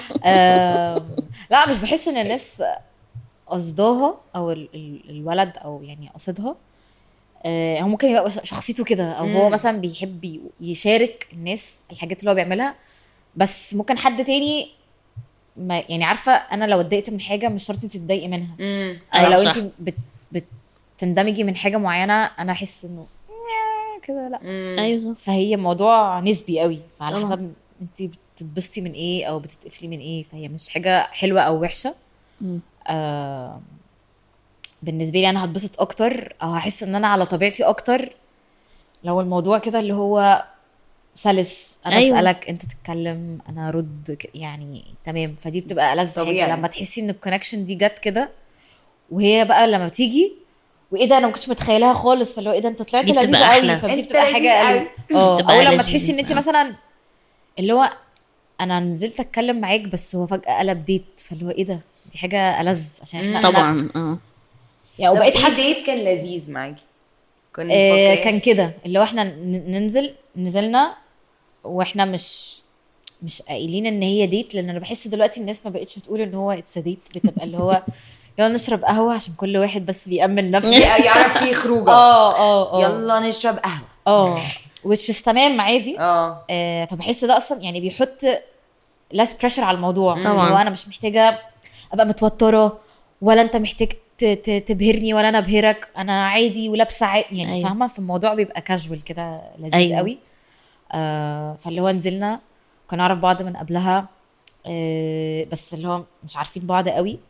آم، لا مش بحس ان الناس قصداها او ال- ال- الولد او يعني قصدها. آه، هو ممكن يبقى شخصيته كده او هو مم. مثلا بيحب ي- يشارك الناس الحاجات اللي هو بيعملها. بس ممكن حد تاني ما يعني عارفه انا لو اتضايقت من حاجه مش شرط تتضايقي منها. امم او أيوة لو صح. انت بت بتندمجي من حاجه معينه انا احس انه كده لا. ايوه صح. فهي موضوع نسبي قوي فعلى طبعا. حسب انت بتتبسطي من ايه او بتتقفلي من ايه. فهي مش حاجه حلوه او وحشه. مم. آه بالنسبه لي انا هتبسط اكتر او هحس ان انا على طبيعتي اكتر لو الموضوع كده اللي هو سلس. انا أيوة. اسالك انت تتكلم انا ارد ك- يعني تمام. فدي بتبقى ألذ طبيعي. حاجه لما تحسي ان الكونكشن دي جت كده. وهي بقى لما بتيجي وايه ده انا ما كنتش متخيلها خالص فاللي هو ايه ده انت طلعت دي بتبقى لذيذه أحلى. قوي. فدي أنت بتبقى لذيذ حاجه قوي. قوي. اه بتبقى او لما لذيذة. تحسي ان انت آه. مثلا اللي هو انا نزلت اتكلم معاك بس هو فجاه قلب ديت فاللي هو ايه ده دي حاجه ألذ عشان احنا أنا طبعا اه يعني طب وبقيت ايه حاسه ديت كان لذيذ معاكي؟ كنا آه بنفكر كان إيه؟ كده اللي هو احنا ن- ننزل نزلنا واحنا مش مش قايلين ان هي ديت. لان انا بحس دلوقتي الناس ما بقتش بتقول ان هو اتس ديت. بتبقى اللي هو يلا نشرب قهوه عشان كل واحد بس بيأمن نفسه. يعرف فيه خروجه. اه اه اه يلا نشرب قهوه. اه which is تمام عادي. اه آه فبحس ده اصلا يعني بيحط less pressure على الموضوع. طبعاً. اللي هو انا مش محتاجه ابقى متوتره ولا انت محتاج ت- ت- تبهرني ولا انا ابهرك. انا عادي ولابسه عادي يعني. أيوة. فاهمه في الموضوع بيبقى كاجوال كده لذيذ أيوة. قوي. آه فاللي هو نزلنا كنا نعرف بعض من قبلها. آه بس اللي هو مش عارفين بعض قوي.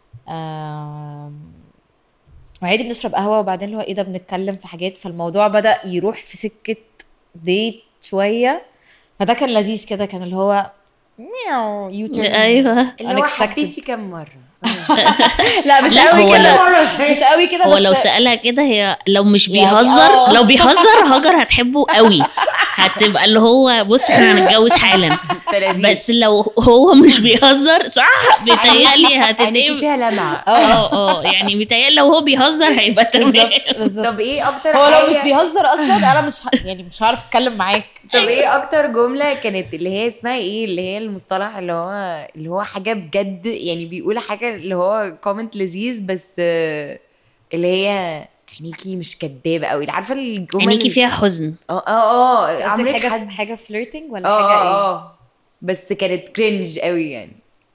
آه وعادي بنشرب قهوه وبعدين اللي هو ايه ده بنتكلم في حاجات. فالموضوع بدأ يروح في سكه ديت شويه. فده كان لذيذ كده. كان اللي هو مياو يوتيرن. ايوه اللي هو unexpected. حبيتي كم مره؟ لا مش لا، قوي هو كده لو- مش قوي كده هو بس لو سألها كده هي لو مش يعني بيهزر آه. لو بيهزر هاجر هتحبه قوي. هتبقى اللي هو بص احنا هنتجوز حالا. بس لو هو مش بيهزر صح بيتهيألي عينيكي هتتقبل. فيها لمعه. اه اه يعني بيتهيألي لو هو بيهزر هيبقى تمام. بالظبط بالظبط. طب ايه اكتر هو لو حاجه مش بيهزر اصلا انا مش ه... يعني مش هعرف اتكلم معاك. طب ايه اكتر جمله كانت اللي هي اسمها ايه اللي هي المصطلح اللي هو اللي هو حاجه بجد يعني بيقول حاجه اللي هو كومنت لذيذ بس آه، اللي هي عينيكي مش كدابه قوي. عارفه الجمل عينيكي فيها حزن. اه اه اه قصدك عمرك حاجه حد حاجه فليرتنج ولا اه حاجه ايه؟ اه بس كانت كرنج قوي يعني.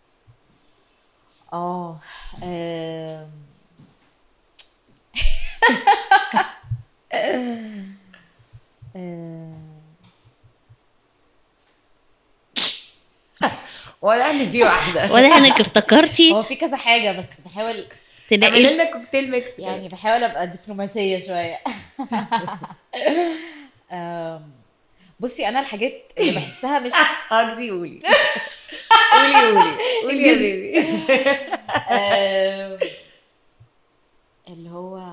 اه آم. آم. ولا ان في واحده واضح انك افتكرتي هو في كذا حاجه بس بحاول اعمل تلاقي. لنا كوكتيل ميكس يعني بحاول ابقى دبلوماسيه شويه. آم. بصي انا الحاجات اللي بحسها مش اجزي قولي قولي قولي قولي يا بيبي. آم. اللي هو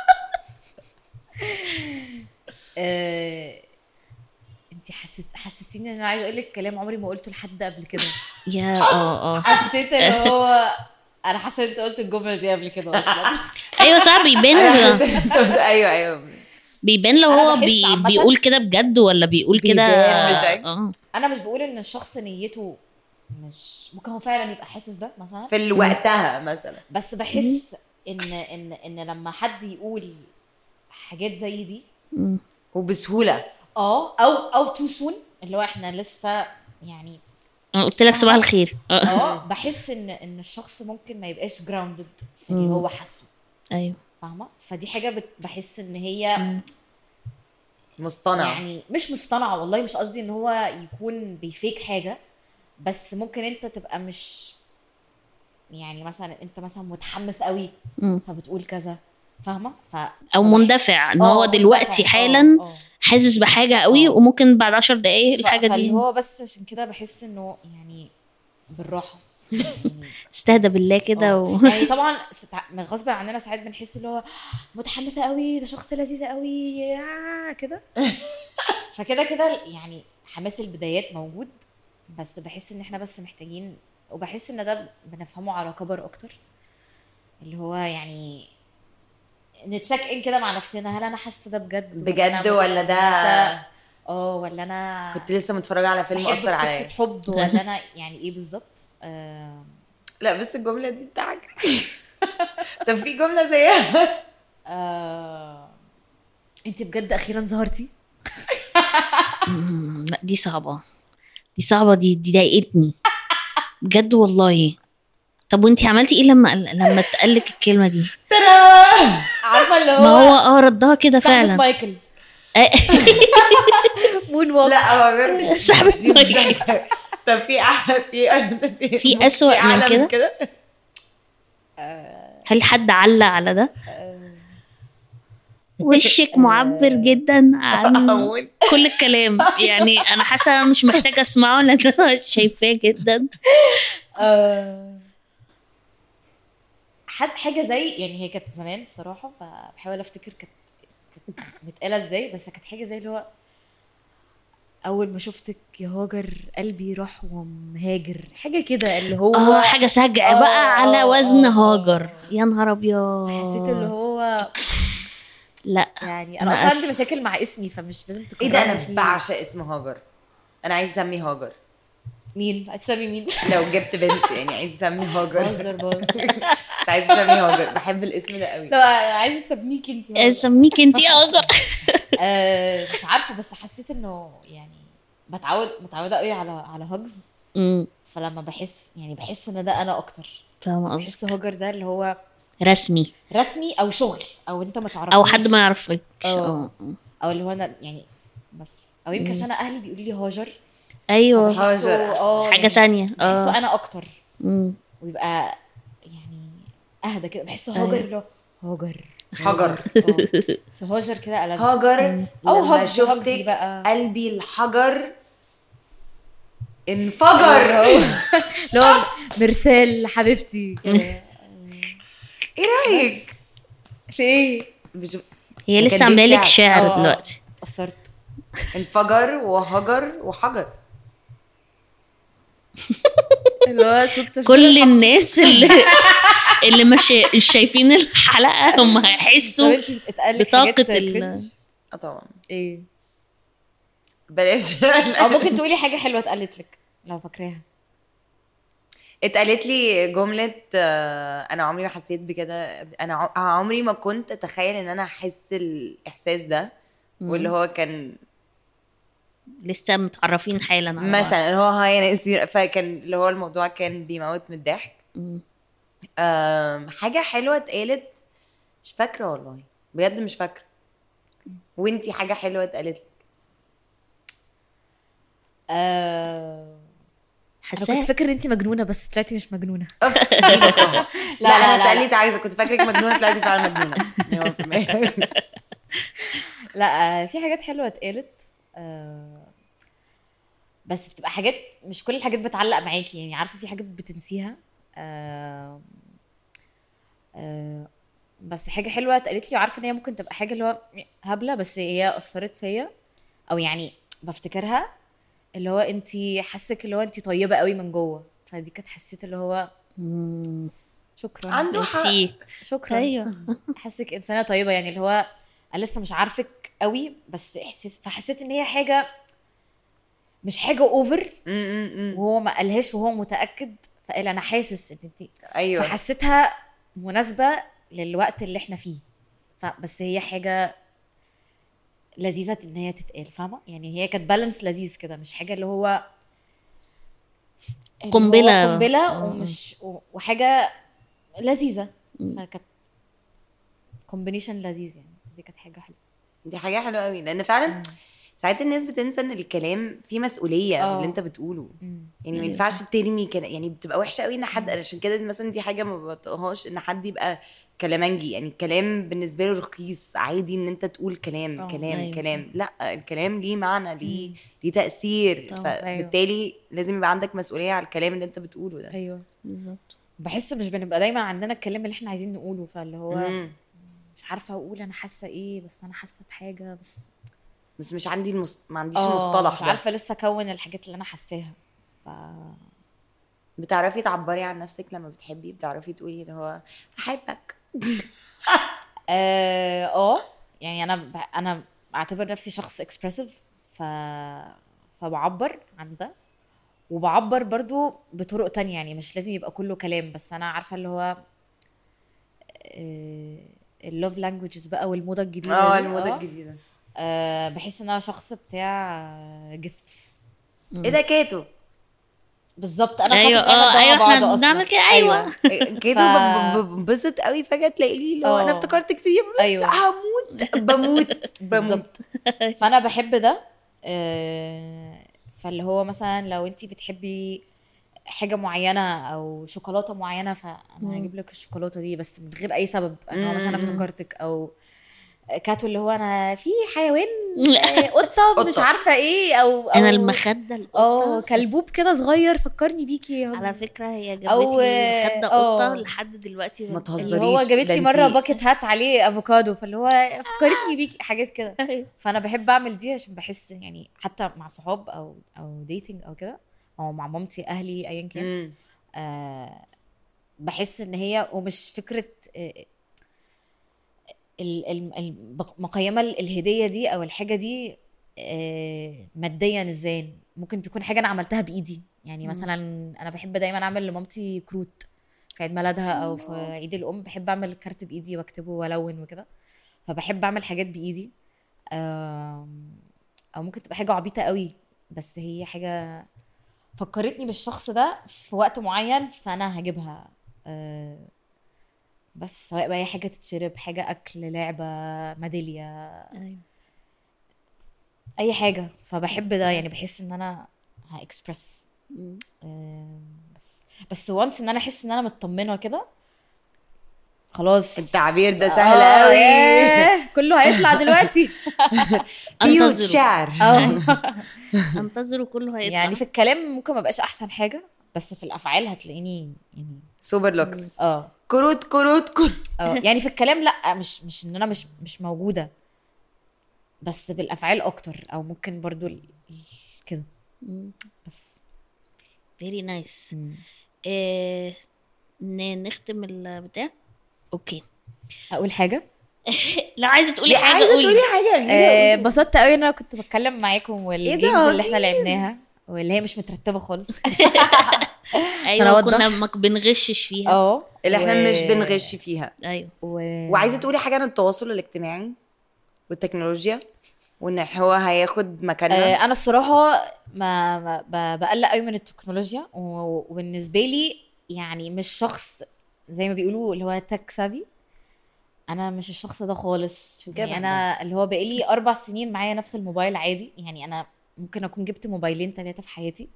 آه، انت حسيت حسيتي حسستيني ان انا عايزه اقول لك كلام عمري ما قلته لحد قبل كده. يا اه اه حسيت ان هو انا حاسه انت قلت الجمله دي قبل كده اصلا. ايوه صح بيبان. أنا حسيت- ايوه ايوه بيبان لو أنا هو بحس بي عامةً بيقول كده بجد ولا بيقول كده. بيبان بشكل. اه انا مش بقول ان الشخص نيته مش ممكن هو فعلا يبقى حاسس ده مثلا، في وقتها مثلا. بس بحس ان ان ان لما حد يقول حاجات زي دي مم. وبسهوله اه او او تو سون اللي هو احنا لسه يعني انا قلت لك صباح الخير. اه اه بحس ان ان الشخص ممكن ما يبقاش جراوندد في اللي مم. هو حاسه، ايوه فاهمه؟ فدي حاجه بت- بحس ان هي مم. مصطنع. يعني مش مصطنعه، والله مش قصدي ان هو يكون بيفيك حاجه، بس ممكن انت تبقى مش يعني مثلا انت مثلا متحمس قوي مم. فبتقول كذا، فاهمه؟ ف او فبح- مندفع ان آه، هو دلوقتي مندفع. حالا آه، آه. حاسس بحاجه قوي آه. وممكن بعد عشر دقايق ف- الحاجه فاللي دي هو بس عشان كده بحس انه يعني بالراحه يعني استهدى بالله كده آه. و... يعني طبعا ستع- من غصب عننا ساعات بنحس اللي هو متحمسه قوي، ده شخص لذيذ قوي يا كده. فكده كده يعني حماس البدايات موجود، بس بحس ان احنا بس محتاجين، وبحس ان ده بنفهمه على كبر اكتر، اللي هو يعني نتشيك ان كده مع نفسنا، هل انا حاسه ده بجد ولا أنا بجد ولا ده متحمسة؟ اه ولا انا كنت لسه متفرجه على فيلم بحب اثر في عليا. قصه حب، ولا انا يعني ايه بالظبط؟ آه لا بس الجمله دي بتاعك. طب في جمله زيها؟ آه انت بجد اخيرا ظهرتي. مم، لا دي صعبه، دي صعبه، دي دي ضايقتني بجد والله. طب وانتي عملتي ايه لما لما اتقالك الكلمه دي؟ عارفه اللي هو ما هو اه ردها كده صاحبة فعلا. مايكل مون ووك. لا هو غير صاحبة دي مايكل. بداية. طب في أح- في في أسوأ من أعلى كده؟ هل حد علق على ده؟ وشك معبر جدا عن أموت. كل الكلام، يعني انا حاسه مش محتاجه اسمعه لان انا شايفاه جدا. آه، حد حاجه زي يعني هي كانت زمان الصراحه، فبحاول افتكر كانت كانت متقاله ازاي، بس كانت حاجه زي اللي هو اول ما شفتك يا هاجر قلبي راح ومهاجر، حاجه كده اللي هو اه حاجه سجع آه، بقى على آه، وزن آه، هاجر. آه. يا نهار ابيض. حسيت اللي هو لا يعني أنا انا اصلا عندي آسفة. مشاكل مع اسمي، فمش لازم تكون ايه ده، انا بعشق اسم هاجر. انا عايز اسمي هاجر. مين اسامي مين؟ لو جبت بنت يعني عايز اسمي هاجر. بهزر بهزر. بس عايز اسمي هاجر، بحب الاسم ده قوي. لا انا عايزه اسميك انت. اسميك انت يا هاجر. آه مش عارفه، بس حسيت انه يعني بتعود متعوده قوي على على هاجز، امم فلما بحس يعني بحس ان ده انا اكتر، فاهمه بحس قصدك. هاجر ده اللي هو رسمي رسمي او شغل او انت ما تعرفنيش او حد ما يعرفك. اه. اه او اللي هو انا يعني بس، او يمكن عشان انا اهلي بيقولوا لي هاجر، ايوه فبحسه هاجر. اه حاجه يعني تانية. بحسه اه انا اكتر، امم ويبقى يعني اهدى كده، بحسه أيوة. هاجر اللي هو هاجر هاجر. اه. بس هاجر كده ألذ. هاجر أو لما هاجز- هاجزي شفتك بقى. قلبي الحجر اللي انفجر. هو اللي هو مرسال حبيبتي كده. ايه رايك في ايه؟ بشوف- هي كان لسه دي عامله لك شعر. شعر اه، اه. دلوقتي. اتأثرت. انفجر وهجر وحجر. اللي هو صوت صرصور كل الحق. الناس اللي اللي مش مش شايفين الحلقه هم طب هيحسوا انت اتقالك بطاقة حاجات ال- cringe؟ اه طبعا ايه؟ بلاش. او ممكن تقولي حاجه حلوه اتقالت لك لو فاكراها. اتقالت لي جملة آه، انا عمري ما حسيت بكده. انا ع- عمري ما كنت اتخيل ان انا احس الاحساس ده. واللي هو كان لسه متعرفين حالا على بعض. مثلا اللي هو هاي انا اسمي، فكان اللي هو الموضوع كان بيموت من الضحك. مم. آم، حاجة حلوة اتقالت مش فاكرة والله، بجد مش فاكرة. وانتي حاجة حلوة اتقالت لك؟ آه... انا كنت حاسه فاكره ان انت مجنونه بس طلعتي مش مجنونه. أف، دي بكرهها. لا لا، انا لا، لا. اتقالت عايزة، كنت فاكرك مجنونة طلعتي فعلا مجنونة. مليون في المية. لا، آه، في حاجات حلوه اتقالت، آه... بس بتبقى حاجات مش كل الحاجات بتعلق معاكي، يعني عارفه في حاجات بتنسيها. آه... آه... بس حاجه حلوه اتقالت لي وعارفه ان هي ممكن تبقى حاجه اللي هو هبله، بس هي اثرت فيا او يعني بفتكرها، اللي هو انت حاسك اللي هو انت طيبه قوي من جوه. فدي كانت حسيت اللي هو مم. شكرا عنده حق. ميرسي. شكرا. ايوه حاسك انسانه طيبه، يعني اللي هو انا لسه مش عارفك قوي بس احساس، فحسيت ان هي حاجه مش حاجه اوفر م- م- م. وهو ما قالهاش وهو متاكد، فقال انا حاسس ان انت، ايوه فحسيتها مناسبه للوقت اللي احنا فيه. فبس هي حاجه لذيذه ان هي تتقال، فاهمه يعني؟ هي كانت بالانس لذيذ كده، مش حاجه اللي هو اللي هو قنبلة. قنبله آه. ومش وحاجه لذيذه. مم. فكانت كومبينيشن لذيذ يعني. دي كانت حاجه حلوه. دي حاجه حلوه قوي، لان فعلا ساعات الناس بتنسى ان الكلام فيه مسؤوليه آه. اللي انت بتقوله. مم. يعني ما أيوة. ينفعش ترمي كده، يعني بتبقى وحشه قوي ان حد، مم. عشان كده مثلا دي حاجه ما بطقهاش ان حد يبقى كلامنجي. يعني الكلام بالنسبه له رخيص، عادي ان انت تقول كلام آه. كلام أيوة. كلام. لا، الكلام ليه معنى، ليه مم. ليه تاثير. طبعا. فبالتالي لازم يبقى عندك مسؤوليه على الكلام اللي انت بتقوله ده. ايوه بالظبط. بحس مش بنبقى دايما عندنا الكلام اللي احنا عايزين نقوله، فاللي هو مم. مش عارفه اقول انا حاسه ايه، بس انا حاسه بحاجه بس بس مش عندي المص... ما عنديش آه، المصطلح مش ده. عارفه لسه اكون الحاجات اللي انا حاساها. ف بتعرفي تعبري عن نفسك لما بتحبي؟ بتعرفي تقولي اللي هو بحبك؟ اه آه، يعني انا ب... انا اعتبر نفسي شخص اكسبرسيف، ف فبعبر عن ده، وبعبر برضو بطرق تانية. يعني مش لازم يبقى كله كلام، بس انا عارفه اللي هو اللوف لانجويجز بقى والموضه الجديده اه دي. الموضه آه. الجديده. أه بحس ان انا شخص بتاع جيفتس. ايه ده كاتو؟ بالظبط. انا ايوه خاطب انا اه ايوه بعض احنا اصلا بنعمل كده. ايوه كاتو ف- بنبسط قوي، فجاه تلاقي لي اللي هو انا آه. افتكرتك في دي، ايوه هموت بموت بموت. بالظبط. فانا بحب ده. أه فاللي هو مثلا لو انتي بتحبي حاجه معينه او شوكولاته معينه، فانا مم. هجيب لك الشوكولاته دي بس من غير اي سبب. انا مم. مثلا افتكرتك. او كاتو اللي هو انا في حيوان آه، قطه مش قطة. عارفه ايه، او او انا المخده اه القطه. كلبوب كده صغير فكرني بيكي يا على هبز. فكره هي جابت أو- لي مخده آه. قطه لحد دلوقتي. ما تهزريش. اللي هو جابت ده لي مره انتي- باكت هات عليه افوكادو، فاللي هو فكرتني بيكي حاجات كده. أيوة. فانا بحب اعمل دي عشان بحس يعني حتى مع صحاب او او ديتنج او كده، او مع مامتي اهلي ايا كان. مم. آه بحس ان هي ومش فكره آه ال- ال- ال- مقيمه الهديه دي او الحاجه دي آه ماديا ازاي. ممكن تكون حاجه انا عملتها بايدي. يعني مم. مثلا انا بحب دايما اعمل لمامتي كروت في عيد ميلادها او في عيد الام. بحب اعمل كارت بايدي واكتبه والون وكده. فبحب اعمل حاجات بايدي. آم، او ممكن تبقى حاجه عبيطه قوي بس هي حاجه فكرتني بالشخص ده في وقت معين، فانا هجيبها. آه، بس سواء بقى هي حاجه تتشرب، حاجه اكل، لعبه، ميداليه، أيوة. اي حاجه. فبحب ده يعني. بحس ان انا هاكسبرس. مم. بس بس وانس ان انا احس ان انا مطمنه كده خلاص. التعبير ده آه، سهل قوي. ياه، كله هيطلع دلوقتي. بيوت انتظروا شعر. اه انتظروا كله هيطلع. يعني في الكلام ممكن ما بقاش احسن حاجه، بس في الافعال هتلاقيني يعني سوبر لوكس. اه كروت كروت كروت. اه يعني في الكلام لا، مش مش ان انا مش مش موجوده، بس بالافعال اكتر. او ممكن برضو ال- ال- كده مم. بس. very nice. إيه ن- نختم البتاع. اوكي اقول حاجه. لو عايزه تقولي ليه حاجه عايزه قولي. تقولي حاجه غير آه، قولي. بسطت قوي ان انا كنت بتكلم معاكم والجيمز ده اللي احنا جيمز؟ لعبناها واللي هي مش مترتبه خالص. ايوه أوضح. كنا ما بنغشش فيها. اه اللي احنا و- مش بنغش فيها. ايوه و... وعايزه تقولي حاجه عن التواصل الاجتماعي والتكنولوجيا وان هو هياخد مكاننا. آه، انا الصراحه ما, ما ب- بقلق قوي من التكنولوجيا. و- وبالنسبه لي يعني مش شخص زي ما بيقولوا اللي هو تك سافي. انا مش الشخص ده خالص. عشان كده يعني انا اللي هو بقالي اربع سنين معايا نفس الموبايل عادي. يعني انا ممكن اكون جبت موبايلين ثلاثه في حياتي.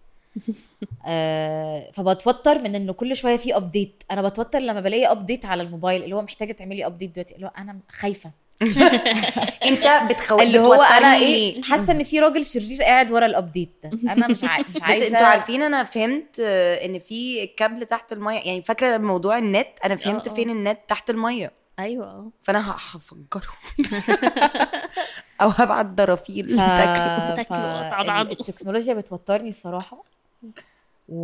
آه فبتوتر من انه كل شويه في ابديت. انا بتوتر لما بلاقي ابديت على الموبايل اللي هو محتاجه تعملي ابديت دلوقتي، اللي هو انا خايفه. انت بتخوف اللي هو انا بتوترني ايه، ليه؟ حاسه ان في راجل شرير قاعد ورا الابديت ده. انا مش عاي... مش بس عايزه. انتوا عارفين انا فهمت آه، ان في كابل تحت الميه. يعني فاكره موضوع النت، انا فهمت اه. فين النت تحت الميه. ايوه فانا هفجره او هبعت ضرافيل ف... تاكله. تاكله قطع بعضه. التكنولوجيا بتوترني الصراحه. و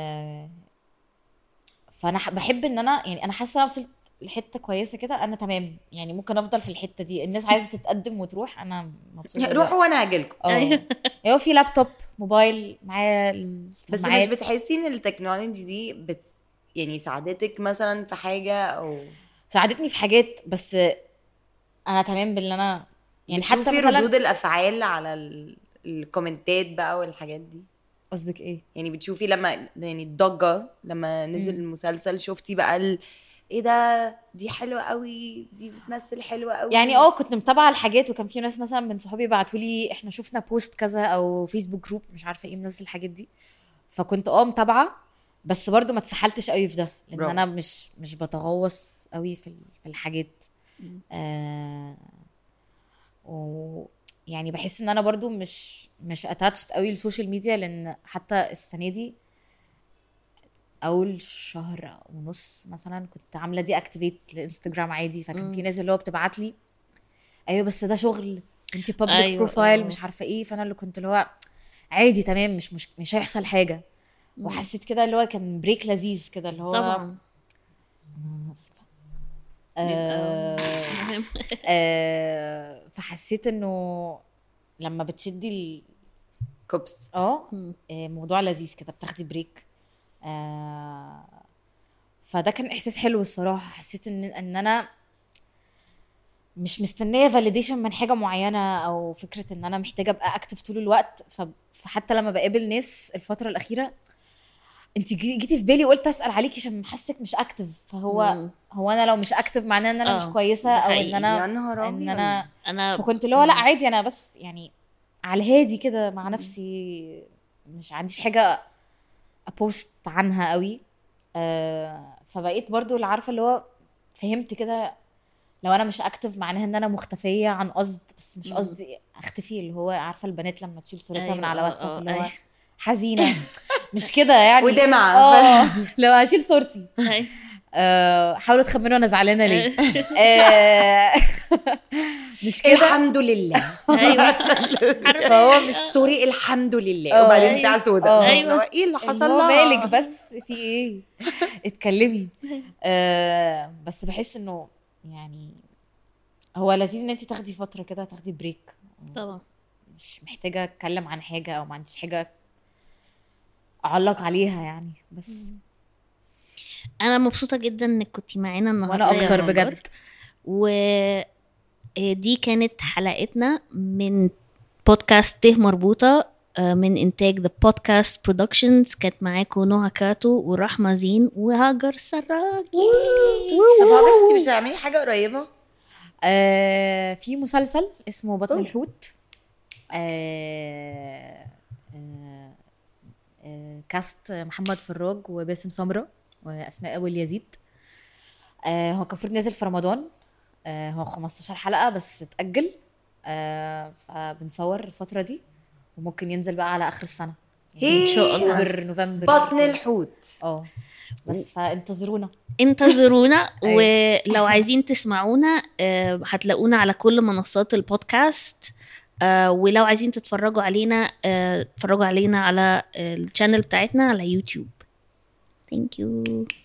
فانا ح- بحب ان انا يعني انا حاسه أنا وصلت لحته كويسه كده، انا تمام يعني ممكن افضل في الحته دي. الناس عايزه تتقدم وتروح، انا مبسوطه روحوا وانا هاجيلكم. اه أيوة. يعني هو في لابتوب موبايل معايا بس مش السماعات. بتحسي ان التكنولوجي دي بت يعني ساعدتك مثلا في حاجه او ساعدتني في حاجات، بس انا تمام باللي انا يعني حتى بتشوفي مثلا ردود الافعال على ال... الكومنتات بقى والحاجات دي؟ قصدك ايه؟ يعني بتشوفي لما يعني الضجه لما نزل مم. المسلسل، شفتي بقى ال... ايه ده، دي حلوه قوي، دي بتمثل حلوه قوي يعني اه كنت متابعه الحاجات، وكان في ناس مثلا من صحابي بعتوا لي احنا شفنا بوست كذا او فيسبوك جروب مش عارفه ايه منزل الحاجات دي، فكنت اه متابعه، بس برضو ما اتسحلتش قوي في ده لان برافو. انا مش مش بتغوص قوي في ال- في الحاجات. مم. آه و يعني بحس ان انا برضو مش مش اتاتشت قوي للسوشيال ميديا، لان حتى السنه دي اول شهر ونص مثلا كنت عامله دي اكتيفيت الانستجرام عادي، فكان في مم. ناس اللي هو بتبعت لي ايوه بس ده شغل انت بابليك أيوة، بروفايل آه. مش عارفه ايه، فانا اللي كنت اللي هو عادي تمام مش مش, مش هيحصل حاجه. مم. وحسيت كده اللي هو كان بريك لذيذ كده اللي هو طبعا أنا آسفة. بيبقى آه مهم. آه فحسيت انه لما بتشدي ال... كوبس. اه مم. آه، موضوع لذيذ كده بتاخدي بريك. آه فده كان احساس حلو الصراحه. حسيت ان ان انا مش مستنيه فاليديشن من حاجه معينه، او فكره ان انا محتاجه ابقى اكتف طول الوقت. ف... فحتى لما بقابل ناس الفتره الاخيره انت جي- جيتي في بالي وقلت اسال عليكي عشان حاسك مش اكتف، فهو مم. هو انا لو مش اكتف معناه ان انا مش آه، كويسه ده او ان حقيقي. يا انا نهار ان ابيض. انا انا فكنت اللي هو لا مم. عادي انا بس يعني على الهادي كده مع نفسي، مش عنديش حاجه ابوست عنها قوي. آه فبقيت برضو اللي عارفه اللي هو فهمت كده لو انا مش اكتف معناها ان انا مختفيه عن قصد، بس مش مم. قصدي اختفي اللي هو عارفه البنات لما تشيل صورتها من أيوة، على آه، واتساب آه، اللي هو أيوة. حزينه مش كده يعني ودمعة. اه لو هشيل صورتي أيوة. آه، حاولوا تخمنوا انا زعلانه ليه. آه، مش كده الحمد لله. ايوه عارفة فهو يعني، مش آه. سوري الحمد لله. آه، وبعدين بتاع أيوة. سودا آه. اللي هو ايه اللي اللي حصل هو لها؟ مالك بس في ايه اتكلمي. آه بس بحس انه يعني هو لذيذ ان انت تاخدي فتره كده تاخدي بريك، طبعا مش محتاجه اتكلم عن حاجه او ما عنديش حاجه اعلق عليها يعني. بس انا مبسوطه جدا انك كنتي معانا النهارده وانا يا اكتر هاجر. بجد. ودي كانت حلقتنا من بودكاست ته مربوطه آه، من انتاج ذا بودكاست برودكشنز. كانت معاكم نهى كاتو ورحمه زين وهاجر سراجي. طب هاجر انت مش هتعملي حاجه قريبه؟ آه في مسلسل اسمه بطن أوه. الحوت. آه آه آه كاست محمد فراج وباسم سمرة واسماء ابو اليزيد. آه هو كان المفروض نازل في رمضان. آه هو خمستاشر حلقه بس اتاجل. آه فبنصور الفتره دي وممكن ينزل بقى على اخر السنه إن شاء الله. اكتوبر نوفمبر بطن الحوت. اه بس فانتظرونا. انتظرونا. أيوة. ولو عايزين تسمعونا آه، هتلاقونا على كل منصات البودكاست. آه، ولو عايزين تتفرجوا علينا آه، اتفرجوا علينا على الشانل بتاعتنا على يوتيوب. Thank you.